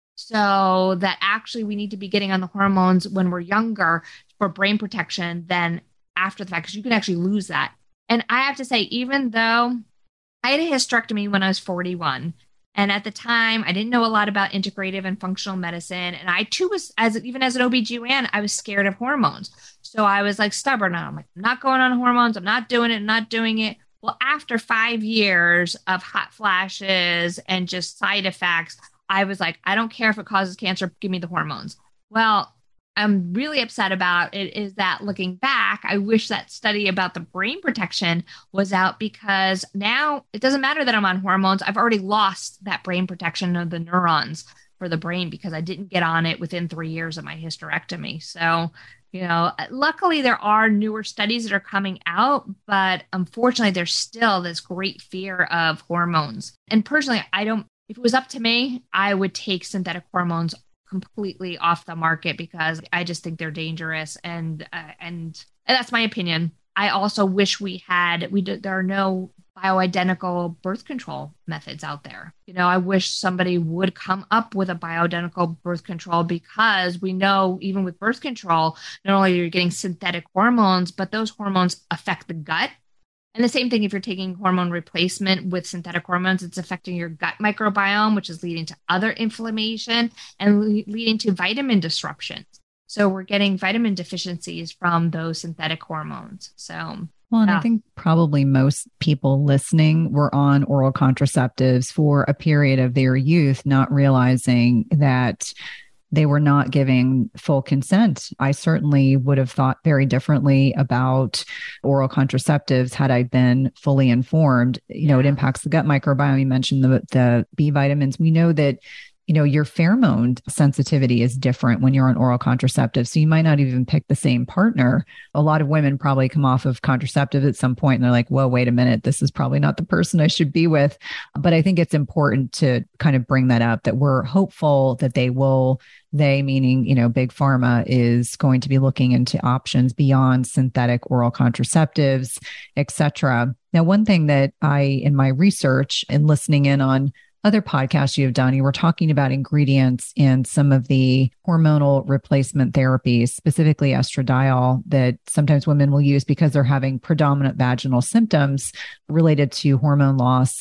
B: So that actually we need to be getting on the hormones when we're younger for brain protection than after the fact, because you can actually lose that. And I have to say, even though I had a hysterectomy when I was forty-one, and at the time I didn't know a lot about integrative and functional medicine, and I too was, as even as an O B G Y N, I was scared of hormones. So I was like stubborn. I'm like, I'm not going on hormones. I'm not doing it. I'm not doing it. Well, after five years of hot flashes and just side effects, I was like, I don't care if it causes cancer. Give me the hormones. Well, I'm really upset about it is that looking back, I wish that study about the brain protection was out, because now it doesn't matter that I'm on hormones. I've already lost that brain protection of the neurons for the brain because I didn't get on it within three years of my hysterectomy. So, you know, luckily there are newer studies that are coming out, but unfortunately there's still this great fear of hormones. And personally, I don't, if it was up to me, I would take synthetic hormones completely off the market because I just think they're dangerous, and uh, and, and that's my opinion. I also wish we had we did, there are no bioidentical birth control methods out there. You know, I wish somebody would come up with a bioidentical birth control, because we know even with birth control, not only are you getting synthetic hormones, but those hormones affect the gut. And the same thing if you're taking hormone replacement with synthetic hormones, it's affecting your gut microbiome, which is leading to other inflammation and le- leading to vitamin disruptions. So we're getting vitamin deficiencies from those synthetic hormones. So,
A: well, and
B: yeah.
A: I think probably most people listening were on oral contraceptives for a period of their youth, not realizing that they were not giving full consent. I certainly would have thought very differently about oral contraceptives had I been fully informed. You know, it impacts the gut microbiome. You mentioned the, the B vitamins. We know that, you know, your pheromone sensitivity is different when you're on oral contraceptives. So you might not even pick the same partner. A lot of women probably come off of contraceptives at some point and they're like, whoa, wait a minute, this is probably not the person I should be with. But I think it's important to kind of bring that up, that we're hopeful that they will, they meaning, you know, big pharma is going to be looking into options beyond synthetic oral contraceptives, et cetera. Now, one thing that I, in my research and listening in on other podcasts you have done, you were talking about ingredients in some of the hormonal replacement therapies, specifically estradiol, that sometimes women will use because they're having predominant vaginal symptoms related to hormone loss.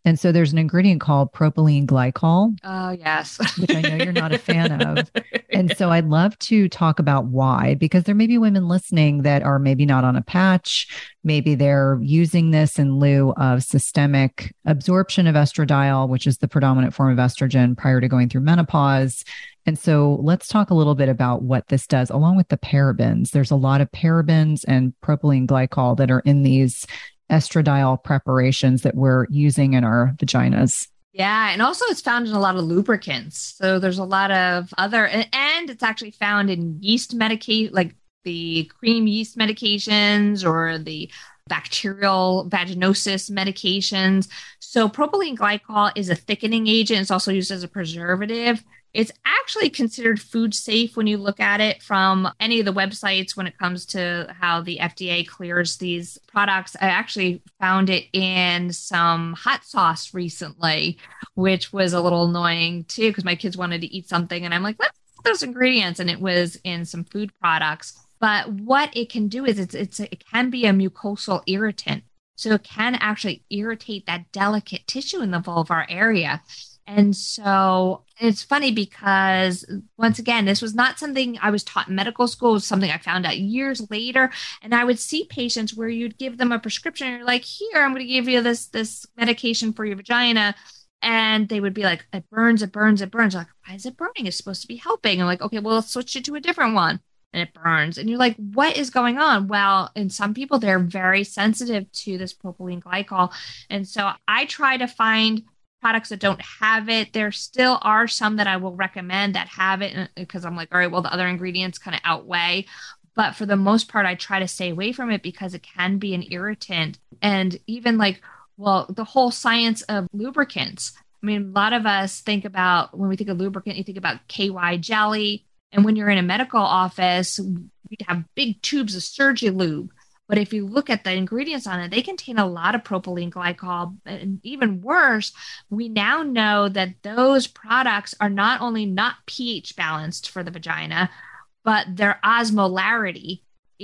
A: And so there's an ingredient called propylene glycol.
B: Oh, yes.
A: Which I know you're not a fan of. And so I'd love to talk about why, because there may be women listening that are maybe not on a patch. Maybe they're using this in lieu of systemic absorption of estradiol, which is the predominant form of estrogen prior to going through menopause. And so let's talk a little bit about what this does, along with the parabens. There's a lot of parabens and propylene glycol that are in these estradiol preparations that we're using in our vaginas.
B: Yeah. And also it's found in a lot of lubricants. So there's a lot of other, and it's actually found in yeast medication, like the cream yeast medications or the bacterial vaginosis medications. So propylene glycol is a thickening agent. It's also used as a preservative. It's actually considered food safe when you look at it from any of the websites when it comes to how the F D A clears these products. I actually found it in some hot sauce recently, which was a little annoying too, because my kids wanted to eat something and I'm like, let's put those ingredients. And it was in some food products. But what it can do is it's, it's it can be a mucosal irritant. So it can actually irritate that delicate tissue in the vulvar area. And so it's funny because, once again, this was not something I was taught in medical school. It was something I found out years later. And I would see patients where you'd give them a prescription. And you're like, here, I'm going to give you this, this medication for your vagina. And they would be like, it burns, it burns, it burns. I'm like, why is it burning? It's supposed to be helping. I'm like, okay, well, let's switch it to a different one. And it burns. And you're like, what is going on? Well, in some people, they're very sensitive to this propylene glycol. And so I try to find products that don't have it. There still are some that I will recommend that have it because I'm like, all right, well, the other ingredients kind of outweigh. But for the most part, I try to stay away from it because it can be an irritant. And even like, well, the whole science of lubricants. I mean, a lot of us think about, when we think of lubricant, you think about K Y jelly. And when you're in a medical office, we'd have big tubes of Surgilube. But if you look at the ingredients on it, they contain a lot of propylene glycol. And even worse, we now know that those products are not only not pH balanced for the vagina, but their osmolarity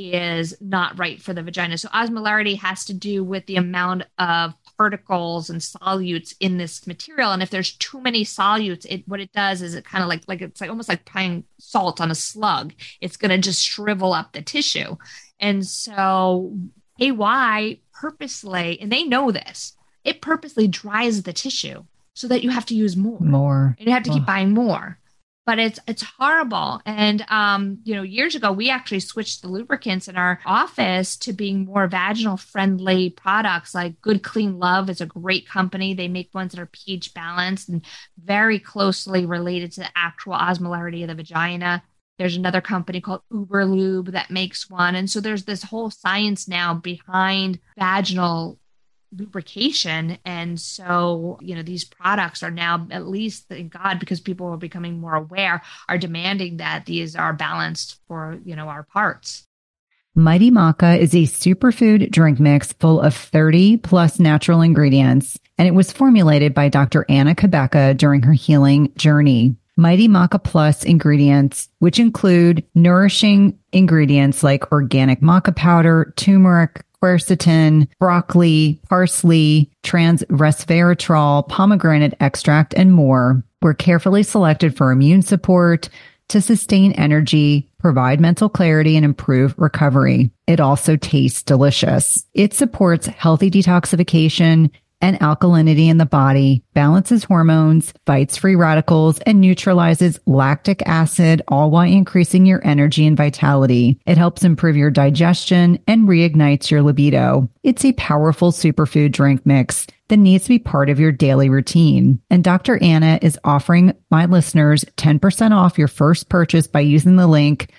B: is not right for the vagina. So osmolarity has to do with the amount of particles and solutes in this material. And if there's too many solutes, it what it does is it kind of like, like it's like almost like putting salt on a slug. It's going to just shrivel up the tissue. And so K Y purposely, and they know this, it purposely dries the tissue so that you have to use more.
A: More.
B: And you have to keep
A: oh.
B: buying more. But it's it's horrible. And, um, you know, years ago, we actually switched the lubricants in our office to being more vaginal friendly products. Like Good Clean Love is a great company. They make ones that are pH balanced and very closely related to the actual osmolarity of the vagina. There's another company called Uberlube that makes one. And so there's this whole science now behind vaginal lubrication. And so, you know, these products are now, at least thank God, because people are becoming more aware, are demanding that these are balanced for, you know, our parts.
A: Mighty Maca is a superfood drink mix full of thirty plus natural ingredients, and it was formulated by Doctor Anna Cabeca during her healing journey. Mighty Maca Plus ingredients, which include nourishing ingredients like organic maca powder, turmeric, quercetin, broccoli, parsley, trans resveratrol, pomegranate extract, and more, were carefully selected for immune support, to sustain energy, provide mental clarity, and improve recovery. It also tastes delicious. It supports healthy detoxification and alkalinity in the body, balances hormones, fights free radicals, and neutralizes lactic acid, all while increasing your energy and vitality. It helps improve your digestion and reignites your libido. It's a powerful superfood drink mix that needs to be part of your daily routine. And Doctor Anna is offering my listeners ten percent off your first purchase by using the link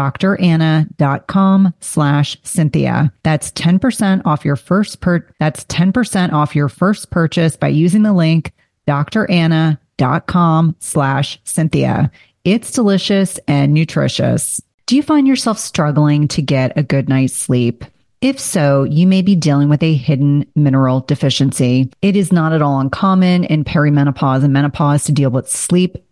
A: doctoranna.com slash Cynthia. That's ten percent off your first per, that's ten percent off your first purchase by using the link doctoranna.com slash Cynthia. It's delicious and nutritious. Do you find yourself struggling to get a good night's sleep? If so, you may be dealing with a hidden mineral deficiency. It is not at all uncommon in perimenopause and menopause to deal with sleep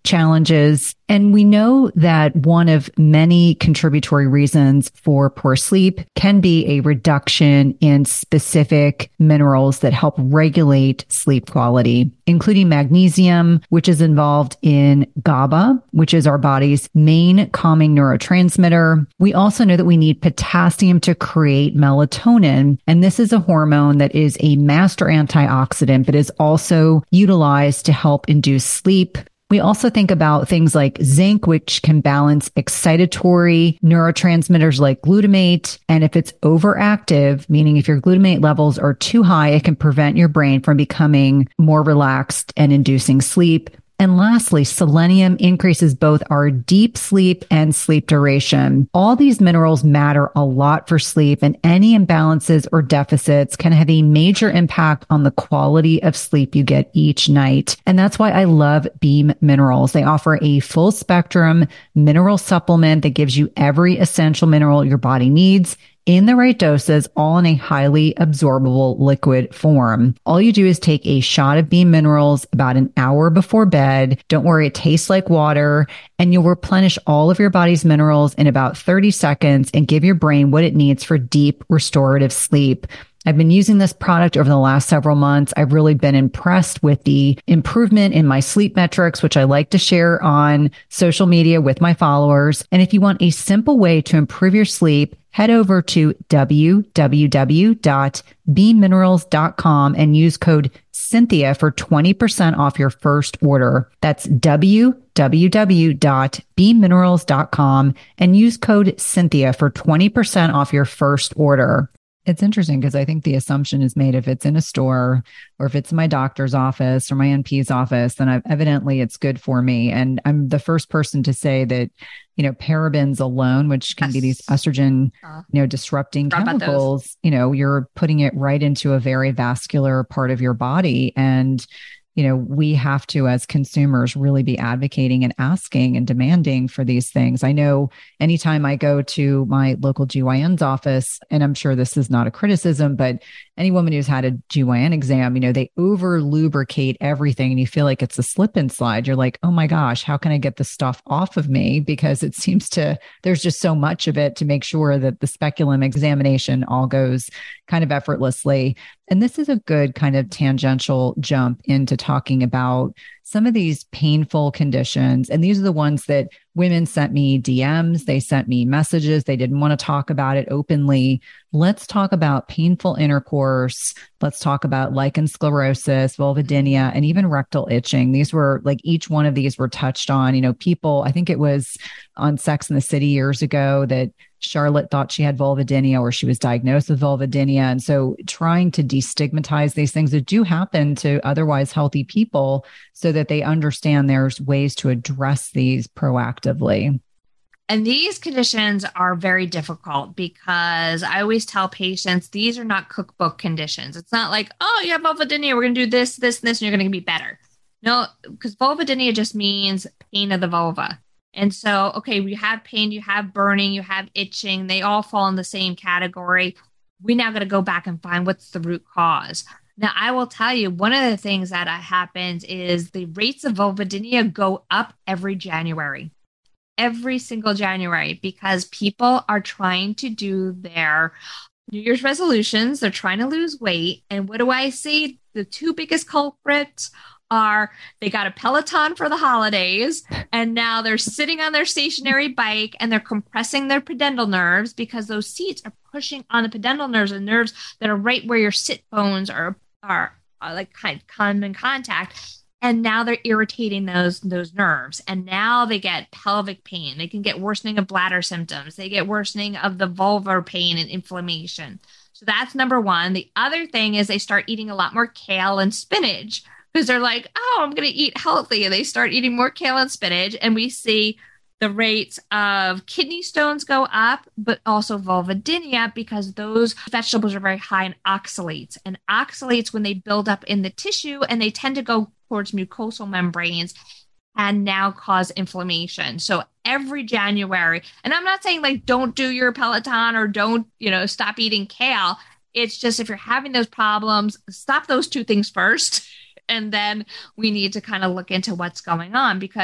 A: challenges. And we know that one of many contributory reasons for poor sleep can be a reduction in specific minerals that help regulate sleep quality, including magnesium, which is involved in GABA, which is our body's main calming neurotransmitter. We also know that we need potassium to create melatonin. And this is a hormone that is a master antioxidant, but is also utilized to help induce sleep. We also think about things like zinc, which can balance excitatory neurotransmitters like glutamate. And if it's overactive, meaning if your glutamate levels are too high, it can prevent your brain from becoming more relaxed and inducing sleep. And lastly, selenium increases both our deep sleep and sleep duration. All these minerals matter a lot for sleep, and any imbalances or deficits can have a major impact on the quality of sleep you get each night. And that's why I love Beam Minerals. They offer a full spectrum mineral supplement that gives you every essential mineral your body needs in the right doses, all in a highly absorbable liquid form. All you do is take a shot of Beam Minerals about an hour before bed. Don't worry, it tastes like water, and you'll replenish all of your body's minerals in about thirty seconds and give your brain what it needs for deep restorative sleep. I've been using this product over the last several months. I've really been impressed with the improvement in my sleep metrics, which I like to share on social media with my followers. And if you want a simple way to improve your sleep, head over to w w w dot beam minerals dot com and use code Cynthia for twenty percent off your first order. That's w w w dot beam minerals dot com and use code Cynthia for twenty percent off your first order. It's interesting because I think the assumption is made if it's in a store or if it's in my doctor's office or my N P's office, then I've, evidently it's good for me. And I'm the first person to say that, you know, parabens alone, which can yes. be these estrogen, you know, disrupting chemicals, you know, you're putting it right into a very vascular part of your body. And you know, we have to, as consumers, really be advocating and asking and demanding for these things. I know anytime I go to my local G Y N's office, and I'm sure this is not a criticism, but any woman who's had a G Y N exam, you know, they over lubricate everything and you feel like it's a slip and slide. You're like, oh my gosh, how can I get this stuff off of me? Because it seems to, there's just so much of it to make sure that the speculum examination all goes kind of effortlessly. And this is a good kind of tangential jump into talking about some of these painful conditions. And these are the ones that women sent me D Ms. They sent me messages. They didn't want to talk about it openly. Let's talk about painful intercourse. Let's talk about lichen sclerosis, vulvodynia, and even rectal itching. These were like, each one of these were touched on. You know, people, I think it was on Sex and the City years ago that Charlotte thought she had vulvodynia or she was diagnosed with vulvodynia. And so trying to destigmatize these things that do happen to otherwise healthy people so that they understand there's ways to address these proactively.
B: And these conditions are very difficult because I always tell patients, these are not cookbook conditions. It's not like, oh, you have vulvodynia, we're going to do this, this, and this, and you're going to be better. No, because vulvodynia just means pain of the vulva. And so, okay, you have pain, you have burning, you have itching. They all fall in the same category. We now got to go back and find what's the root cause. Now, I will tell you, one of the things that happens is the rates of vulvodynia go up every January, every single January, because people are trying to do their New Year's resolutions. They're trying to lose weight. And what do I see? The two biggest culprits are they got a Peloton for the holidays, and now they're sitting on their stationary bike and they're compressing their pudendal nerves because those seats are pushing on the pudendal nerves and nerves that are right where your sit bones are, are, are like kind of come in contact. And now they're irritating those, those nerves. And now they get pelvic pain. They can get worsening of bladder symptoms. They get worsening of the vulvar pain and inflammation. So that's number one. The other thing is they start eating a lot more kale and spinach, because they're like, oh, I'm going to eat healthy. And they start eating more kale and spinach. And we see the rates of kidney stones go up, but also vulvodynia, because those vegetables are very high in oxalates. And oxalates, when they build up in the tissue, and they tend to go towards mucosal membranes and now cause inflammation. So every January, and I'm not saying like, don't do your Peloton or don't, you know, stop eating kale. It's just, if you're having those problems, stop those two things first. And then we need to kind of look into what's going on, because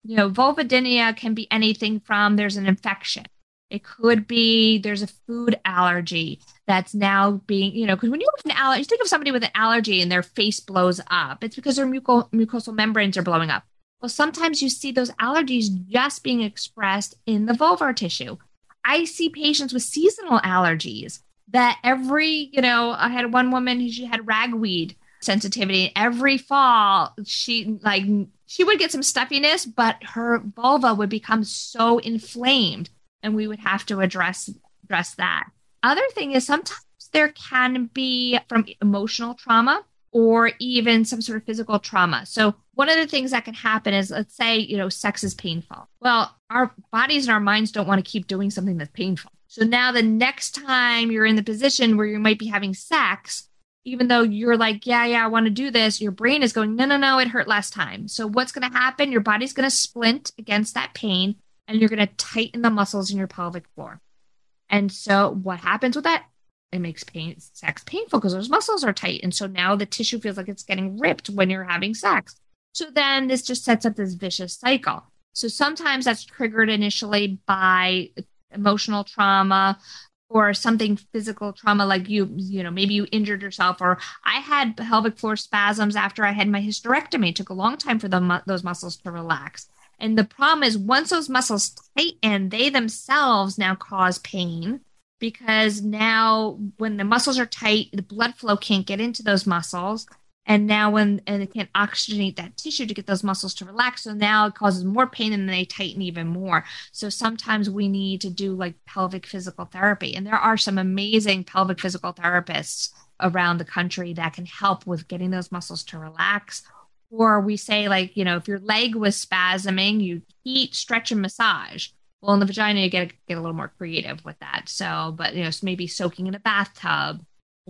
B: You know, vulvodynia can be anything from there's an infection. It could be there's a food allergy that's now being, you know, because when you have an allergy, you think of somebody with an allergy and their face blows up. It's because their muco- mucosal membranes are blowing up. Well, sometimes you see those allergies just being expressed in the vulvar tissue. I see patients with seasonal allergies that every, you know, I had one woman who she had ragweed sensitivity. Every fall, she like she would get some stuffiness, but her vulva would become so inflamed, and we would have to address address that. Other thing is sometimes there can be from emotional trauma or even some sort of physical trauma. So one of the things that can happen is, let's say, you know, sex is painful. Well, our bodies and our minds don't want to keep doing something that's painful. So now the next time you're in the position where you might be having sex, even though you're like, yeah, yeah, I want to do this, your brain is going, no, no, no, it hurt last time. So what's going to happen? Your body's going to splint against that pain, and you're going to tighten the muscles in your pelvic floor. And so what happens with that? It makes pain, sex painful because those muscles are tight. And so now the tissue feels like it's getting ripped when you're having sex. So then this just sets up this vicious cycle. So sometimes that's triggered initially by emotional trauma or something physical trauma, like you, you know, maybe you injured yourself, or I had pelvic floor spasms after I had my hysterectomy. It took a long time for the, those muscles to relax. And the problem is once those muscles tighten, they themselves now cause pain, because now when the muscles are tight, the blood flow can't get into those muscles. And now when, and it can't oxygenate that tissue to get those muscles to relax. So now it causes more pain and they tighten even more. So sometimes we need to do like pelvic physical therapy. And there are some amazing pelvic physical therapists around the country that can help with getting those muscles to relax. Or we say, like, you know, if your leg was spasming, you heat, stretch, and massage. Well, in the vagina, you get, get a little more creative with that. So, but, you know, maybe soaking in a bathtub,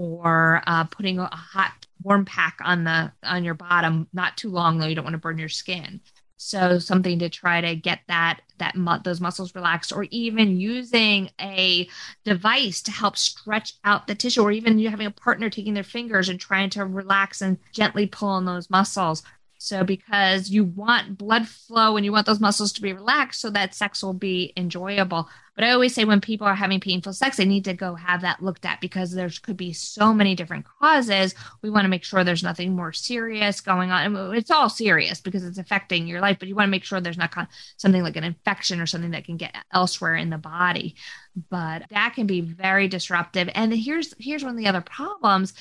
B: or uh, putting a hot warm pack on the on your bottom, not too long though, you don't want to burn your skin. So something to try to get that that mu- those muscles relaxed, or even using a device to help stretch out the tissue, or even you having a partner taking their fingers and trying to relax and gently pull on those muscles. So because you want blood flow and you want those muscles to be relaxed so that sex will be enjoyable. But I always say when people are having painful sex, they need to go have that looked at, because there could be so many different causes. We want to make sure there's nothing more serious going on. It's all serious because it's affecting your life, but you want to make sure there's not something like an infection or something that can get elsewhere in the body. But that can be very disruptive. And here's here's one of the other problems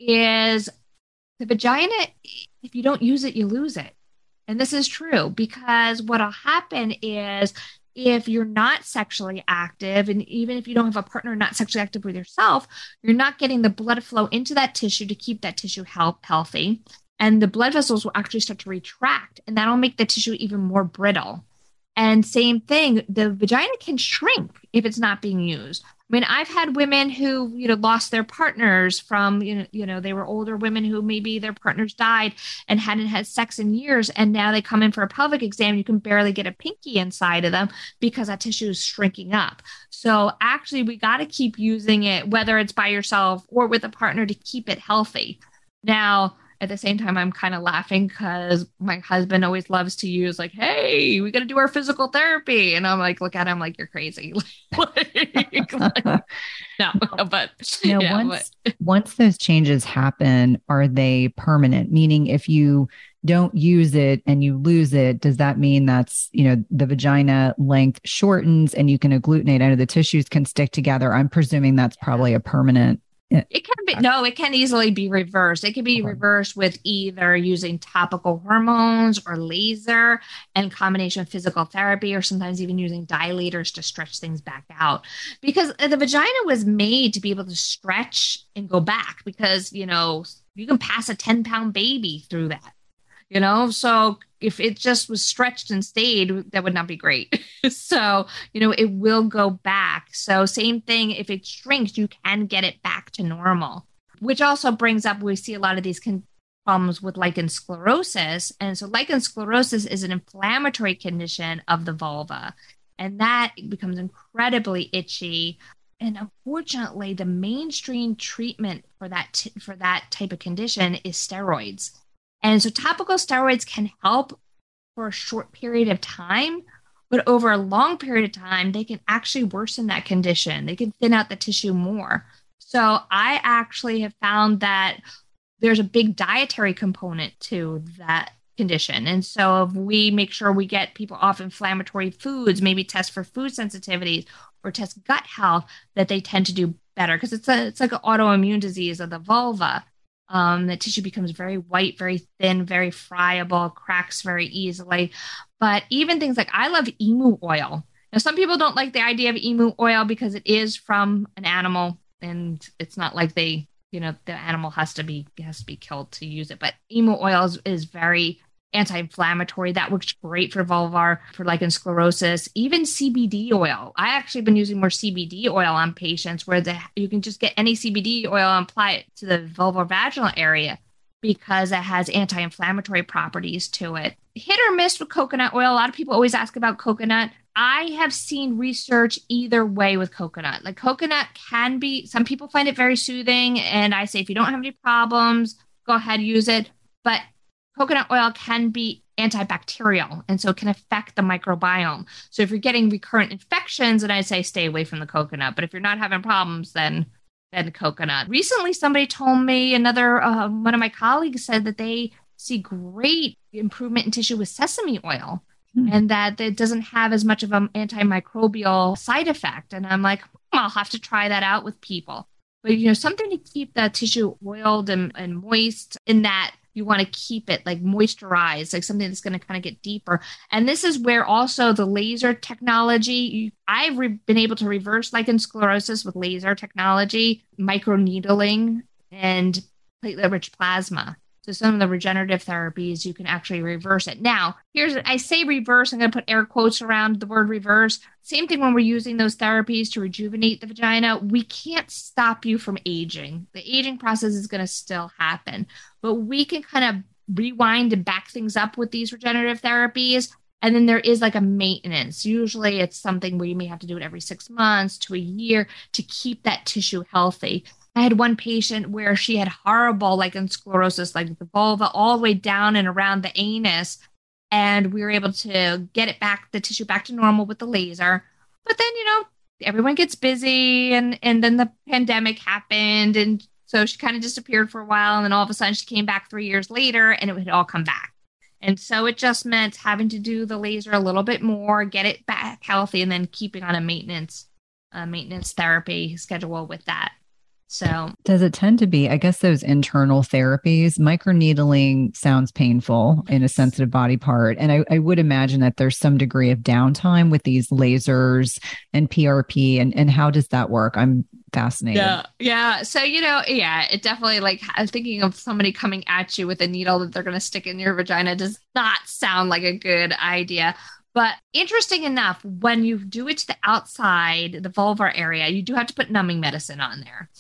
B: is the vagina, if you don't use it, you lose it. And this is true, because what'll happen is if you're not sexually active, and even if you don't have a partner not sexually active with yourself, you're not getting the blood flow into that tissue to keep that tissue health, healthy. And the blood vessels will actually start to retract, and that'll make the tissue even more brittle. And same thing, the vagina can shrink if it's not being used. I mean, I've had women who, you know, lost their partners from, you know, you know, they were older women who maybe their partners died and hadn't had sex in years. And now they come in for a pelvic exam. You can barely get a pinky inside of them because that tissue is shrinking up. So actually, we got to keep using it, whether it's by yourself or with a partner, to keep it healthy. Now, at the same time, I'm kind of laughing because my husband always loves to use like, hey, we got to do our physical therapy. And I'm like, look at him like, you're crazy. like, like, no, but
A: now,
B: yeah,
A: once,
B: but.
A: once those changes happen, are they permanent? Meaning if you don't use it and you lose it, does that mean that's, you know, the vagina length shortens and you can agglutinate? I know the tissues can stick together. I'm presuming that's probably a permanent.
B: It can be, no, it can easily be reversed. It can be reversed with either using topical hormones or laser and combination of physical therapy, or sometimes even using dilators to stretch things back out. Because the vagina was made to be able to stretch and go back, because, you know, you can pass a ten pound baby through that, you know? So if it just was stretched and stayed, that would not be great. So, you know, it will go back. So same thing, if it shrinks, you can get it back to normal, which also brings up, we see a lot of these con- problems with lichen sclerosis. And so lichen sclerosis is an inflammatory condition of the vulva, and that becomes incredibly itchy. And unfortunately, the mainstream treatment for that, t- for that type of condition is steroids. And so topical steroids can help for a short period of time, but over a long period of time, they can actually worsen that condition. They can thin out the tissue more. So I actually have found that there's a big dietary component to that condition. And so if we make sure we get people off inflammatory foods, maybe test for food sensitivities or test gut health, that they tend to do better, because it's a it's like an autoimmune disease of the vulva. Um, the tissue becomes very white, very thin, very friable, cracks very easily. But even things like, I love emu oil. Now, some people don't like the idea of emu oil because it is from an animal, and it's not like they, you know, the animal has to be has to be killed to use it. But emu oil is, is very anti-inflammatory. That works great for vulvar, for lichen sclerosis, even C B D oil. I actually been using more C B D oil on patients, where the, you can just get any C B D oil and apply it to the vulvovaginal area because it has anti-inflammatory properties to it. Hit or miss with coconut oil. A lot of people always ask about coconut. I have seen research either way with coconut. Like, coconut can be, some people find it very soothing, and I say if you don't have any problems, go ahead, use it. But coconut oil can be antibacterial, and so it can affect the microbiome. So if you're getting recurrent infections, then I say stay away from the coconut. But if you're not having problems, then then coconut. Recently, somebody told me, another uh, one of my colleagues said that they see great improvement in tissue with sesame oil, hmm. and that it doesn't have as much of an antimicrobial side effect. And I'm like, hmm, I'll have to try that out with people. But, you know, something to keep the tissue oiled and, and moist, in that you want to keep it like moisturized, like something that's going to kind of get deeper. And this is where also the laser technology, you, I've re- been able to reverse lichen sclerosis with laser technology, microneedling, and platelet-rich plasma. So some of the regenerative therapies, you can actually reverse it. Now, here's, I say reverse, I'm going to put air quotes around the word reverse. Same thing when we're using those therapies to rejuvenate the vagina. We can't stop you from aging. The aging process is going to still happen, but we can kind of rewind and back things up with these regenerative therapies. And then there is like a maintenance. Usually it's something where you may have to do it every six months to a year to keep that tissue healthy. I had one patient where she had horrible lichen sclerosis, like the vulva all the way down and around the anus. And we were able to get it back, the tissue back to normal with the laser. But then, you know, everyone gets busy, and, and then the pandemic happened. And so she kind of disappeared for a while. And then all of a sudden she came back three years later and it had all come back. And so it just meant having to do the laser a little bit more, get it back healthy, and then keeping on a maintenance, uh, maintenance therapy schedule with that. So
A: does it tend to be, I guess, those internal therapies? Microneedling sounds painful in a sensitive body part. And I, I would imagine that there's some degree of downtime with these lasers and P R P. And, and how does that work? I'm fascinated.
B: Yeah. Yeah. So, you know, yeah, it definitely, like, thinking of somebody coming at you with a needle that they're going to stick in your vagina does not sound like a good idea. But interesting enough, when you do it to the outside, the vulvar area, you do have to put numbing medicine on there.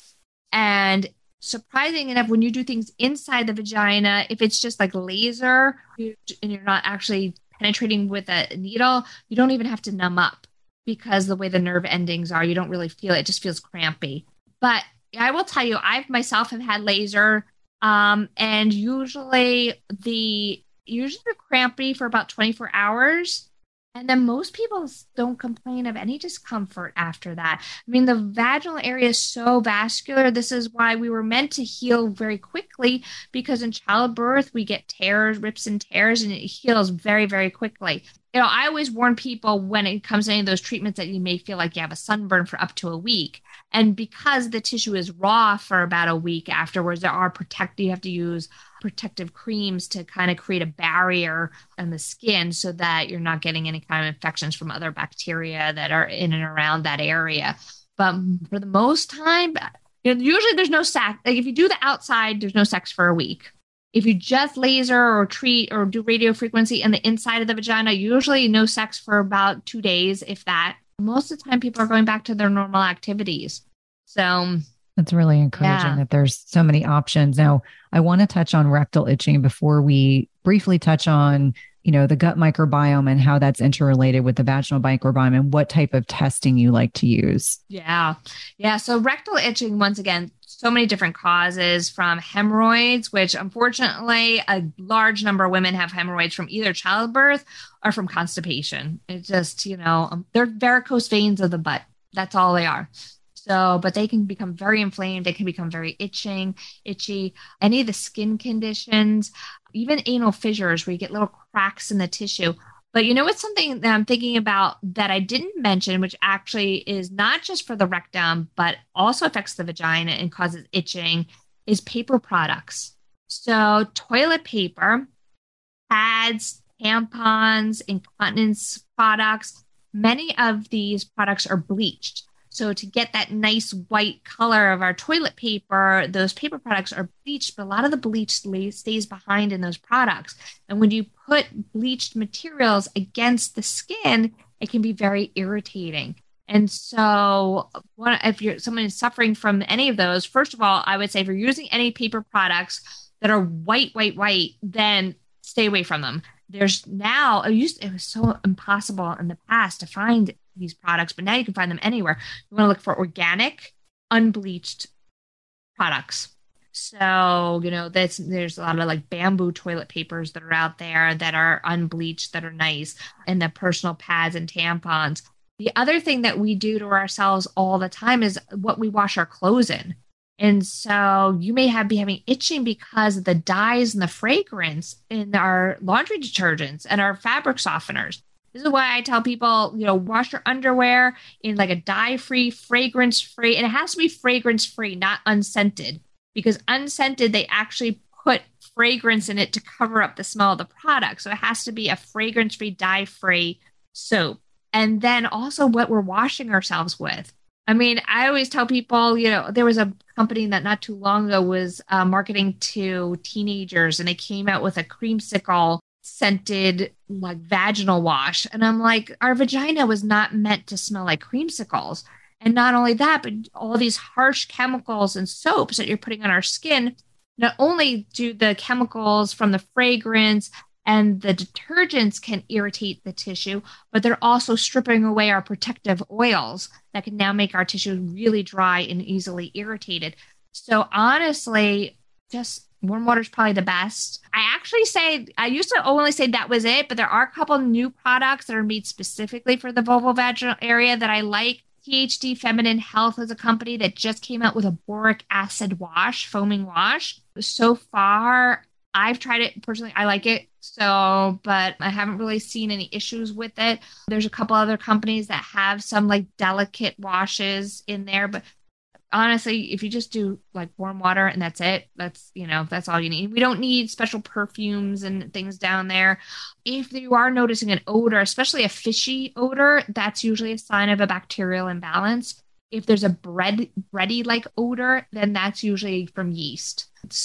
B: And surprising enough, when you do things inside the vagina, if it's just like laser and you're not actually penetrating with a needle, you don't even have to numb up, because the way the nerve endings are, you don't really feel it. It just feels crampy. But I will tell you, I myself have had laser, um, and usually the usually they're crampy for about twenty-four hours. And then most people don't complain of any discomfort after that. I mean, the vaginal area is so vascular. This is why we were meant to heal very quickly, because in childbirth, we get tears, rips and tears, and it heals very, very quickly. You know, I always warn people when it comes to any of those treatments that you may feel like you have a sunburn for up to a week. And because the tissue is raw for about a week afterwards, there are protect, you have to use protective creams to kind of create a barrier on the skin so that you're not getting any kind of infections from other bacteria that are in and around that area. But for the most time, you know, usually there's no sex. Like, if you do the outside, there's no sex for a week. If you just laser or treat or do radio frequency in the inside of the vagina, usually no sex for about two days, if that. Most of the time, people are going back to their normal activities. So
A: that's really encouraging yeah. that there's so many options. Now, I want to touch on rectal itching before we briefly touch on you know, the gut microbiome and how that's interrelated with the vaginal microbiome and what type of testing you like to use.
B: Yeah. Yeah. So rectal itching, once again, so many different causes from hemorrhoids, which unfortunately a large number of women have hemorrhoids from either childbirth or from constipation. It's just, you know, um, they're varicose veins of the butt. That's all they are. So, but they can become very inflamed. They can become very itching, itchy. Any of the skin conditions, even anal fissures where you get little cracks in the tissue. But you know what's something that I'm thinking about that I didn't mention, which actually is not just for the rectum, but also affects the vagina and causes itching, is paper products. So toilet paper, pads, tampons, incontinence products, many of these products are bleached. So to get that nice white color of our toilet paper, those paper products are bleached, but a lot of the bleach stays behind in those products. And when you put bleached materials against the skin, it can be very irritating. And so one, if you're someone is suffering from any of those, first of all, I would say if you're using any paper products that are white, white, white, then stay away from them. There's now, it, used, it was so impossible in the past to find these products, but now you can find them anywhere. You want to look for organic, unbleached products. So, you know, that's, there's a lot of like bamboo toilet papers that are out there that are unbleached, that are nice, and the personal pads and tampons. The other thing that we do to ourselves all the time is what we wash our clothes in. And so you may have be having itching because of the dyes and the fragrance in our laundry detergents and our fabric softeners. This is why I tell people, you know, wash your underwear in like a dye-free, fragrance-free, and it has to be fragrance-free, not unscented, because unscented, they actually put fragrance in it to cover up the smell of the product. So it has to be a fragrance-free, dye-free soap. And then also what we're washing ourselves with. I mean, I always tell people, you know, there was a company that not too long ago was uh, marketing to teenagers, and they came out with a creamsicle scented like vaginal wash. And I'm like, our vagina was not meant to smell like creamsicles. And not only that, but all these harsh chemicals and soaps that you're putting on our skin, not only do the chemicals from the fragrance and the detergents can irritate the tissue, but they're also stripping away our protective oils that can now make our tissue really dry and easily irritated. So honestly, just warm water is probably the best. I actually say, I used to only say that was it, but there are a couple new products that are made specifically for the vulvovaginal area that I like. T H D Feminine Health is a company that just came out with a boric acid wash, foaming wash. So far, I've tried it personally. I like it. So, but I haven't really seen any issues with it. There's a couple other companies that have some like delicate washes in there, but honestly, if you just do like warm water and that's it, that's, you know, that's all you need. We don't need special perfumes and things down there. If you are noticing an odor, especially a fishy odor, that's usually a sign of a bacterial imbalance. If there's a bread, bready like odor, then that's usually from yeast.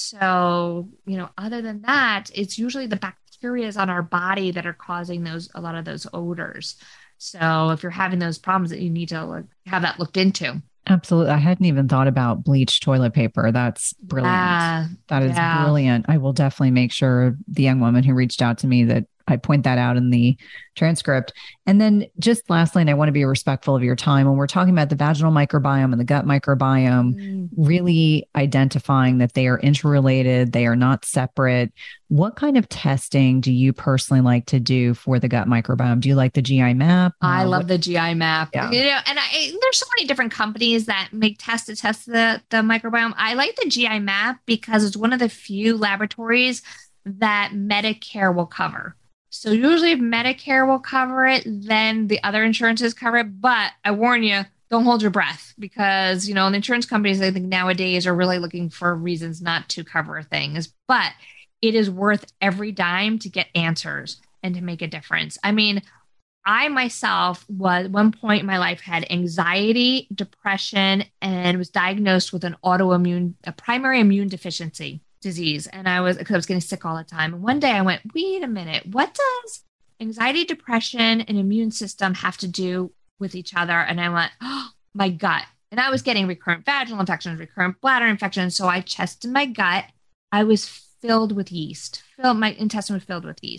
B: So, you know, other than that, it's usually the bacteria on our body that are causing those, a lot of those odors. So if you're having those problems, that you need to like, have that looked into.
A: Absolutely. I hadn't even thought about bleached toilet paper. That's brilliant. Yeah, that is yeah. brilliant. I will definitely make sure the young woman who reached out to me that I point that out in the transcript. And then just lastly, and I want to be respectful of your time, when we're talking about the vaginal microbiome and the gut microbiome, mm. really identifying that they are interrelated, they are not separate. What kind of testing do you personally like to do for the gut microbiome? Do you like the G I map?
B: I
A: uh,
B: love
A: what-
B: the G I map. Yeah. You know, and I, there's so many different companies that make tests to test the, the microbiome. I like the G I map because it's one of the few laboratories that Medicare will cover. So usually if Medicare will cover it, then the other insurances cover it. But I warn you, don't hold your breath because, you know, the insurance companies, I think nowadays are really looking for reasons not to cover things. But it is worth every dime to get answers and to make a difference. I mean, I myself was at one point in my life had anxiety, depression, and was diagnosed with an autoimmune, a primary immune deficiency disease. And I was, because I was getting sick all the time. And one day I went, wait a minute, what does anxiety, depression, and immune system have to do with each other? And I went, oh, my gut. And I was getting recurrent vaginal infections, recurrent bladder infections. So I tested my gut. I was filled with yeast. Filled, my intestine was filled with yeast.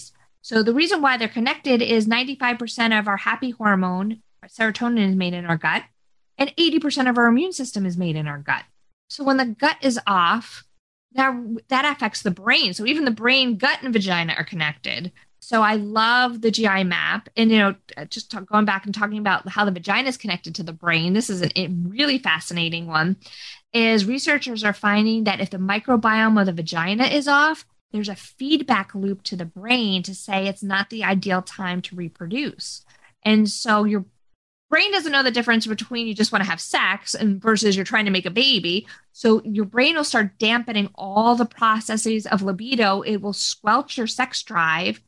B: So the reason why they're connected is ninety-five percent of our happy hormone, serotonin, is made in our gut, and eighty percent of our immune system is made in our gut. So when the gut is off, now that affects the brain. So even the brain, gut, and vagina are connected. So I love the G I map. And, you know, just talk, going back and talking about how the vagina is connected to the brain, this is an, a really fascinating one, is researchers are finding that if the microbiome of the vagina is off, there's a feedback loop to the brain to say it's not the ideal time to reproduce. And so your brain doesn't know the difference between you just want to have sex and versus you're trying to make a baby. So your brain will start dampening all the processes of libido. It will squelch your sex drive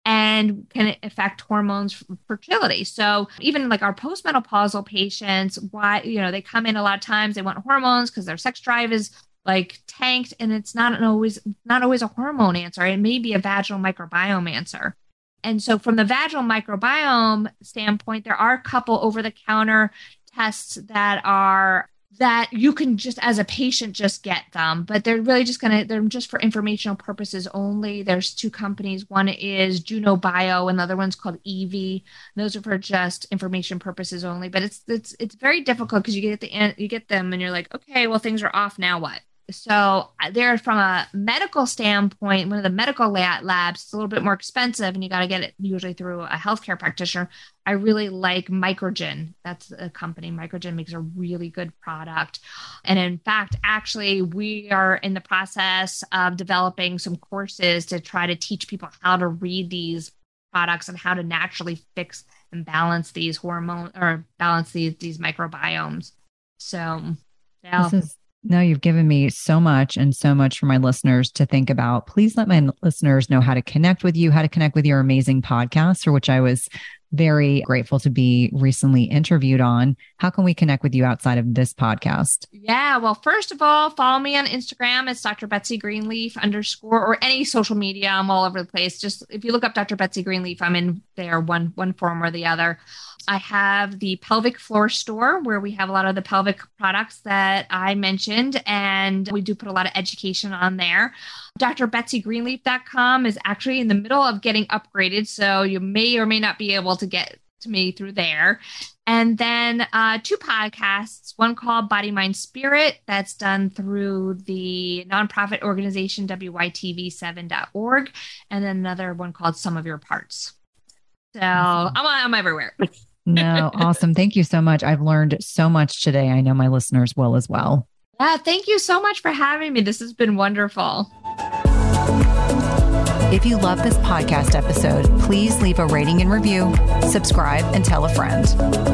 B: and can affect hormones for fertility. So even like our postmenopausal patients, why, you know, they come in a lot of times, they want hormones because their sex drive is like tanked, and it's not an always not always a hormone answer. It may be a vaginal microbiome answer. And so from the vaginal microbiome standpoint, there are a couple over-the-counter tests that are that you can just as a patient just get them, but they're really just going to, they're just for informational purposes only. There's two companies. One is Juno Bio, and the other one's called Evie. Those are for just information purposes only, but it's, it's, it's very difficult because you get the end, you get them and you're like, okay, well, things are off now. What? So there, from a medical standpoint, one of the medical labs, it's a little bit more expensive and you got to get it usually through a healthcare practitioner. I really like Microgen. That's a company. Microgen makes a really good product. And in fact, actually, we are in the process of developing some courses to try to teach people how to read these products and how to naturally fix and balance these hormone or balance these, these microbiomes. So, yeah.
A: This is No, you've given me so much and so much for my listeners to think about. Please let my listeners know how to connect with you, how to connect with your amazing podcast, for which I was very grateful to be recently interviewed on. How can we connect with you outside of this podcast?
B: Yeah, well, first of all, follow me on Instagram. It's Doctor Betsy Greenleaf underscore, or any social media. I'm all over the place. Just if you look up Doctor Betsy Greenleaf, I'm in there one, one form or the other. I have the pelvic floor store where we have a lot of the pelvic products that I mentioned, and we do put a lot of education on there. Dr Betsy Greenleaf dot com is actually in the middle of getting upgraded, so you may or may not be able to get to me through there. And then uh, two podcasts, one called Body, Mind, Spirit, that's done through the nonprofit organization W Y T V seven dot org, and then another one called Some of Your Parts. So I'm, I'm everywhere.
A: No, awesome. Thank you so much. I've learned so much today. I know my listeners will as well.
B: Yeah, thank you so much for having me. This has been wonderful.
A: If you love this podcast episode, please leave a rating and review, subscribe, and tell a friend.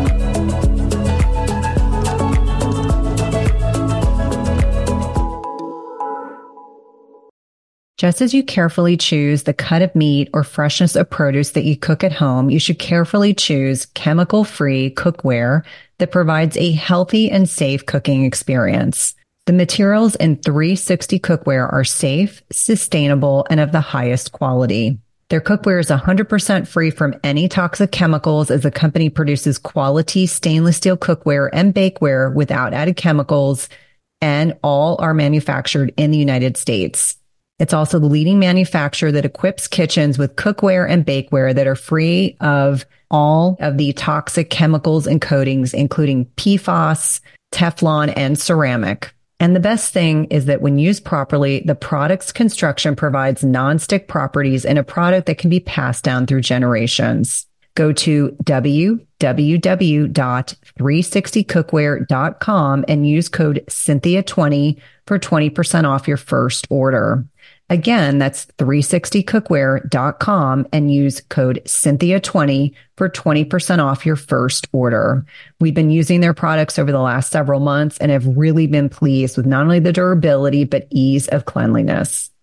A: Just as you carefully choose the cut of meat or freshness of produce that you cook at home, you should carefully choose chemical-free cookware that provides a healthy and safe cooking experience. The materials in three sixty Cookware are safe, sustainable, and of the highest quality. Their cookware is one hundred percent free from any toxic chemicals, as the company produces quality stainless steel cookware and bakeware without added chemicals, and all are manufactured in the United States. It's also the leading manufacturer that equips kitchens with cookware and bakeware that are free of all of the toxic chemicals and coatings, including P FAS, Teflon, and ceramic. And the best thing is that when used properly, the product's construction provides nonstick properties in a product that can be passed down through generations. Go to w w w dot three sixty cookware dot com and use code Cynthia twenty for twenty percent off your first order. Again, that's three sixty cookware dot com and use code Cynthia twenty for twenty percent off your first order. We've been using their products over the last several months and have really been pleased with not only the durability, but ease of cleanliness.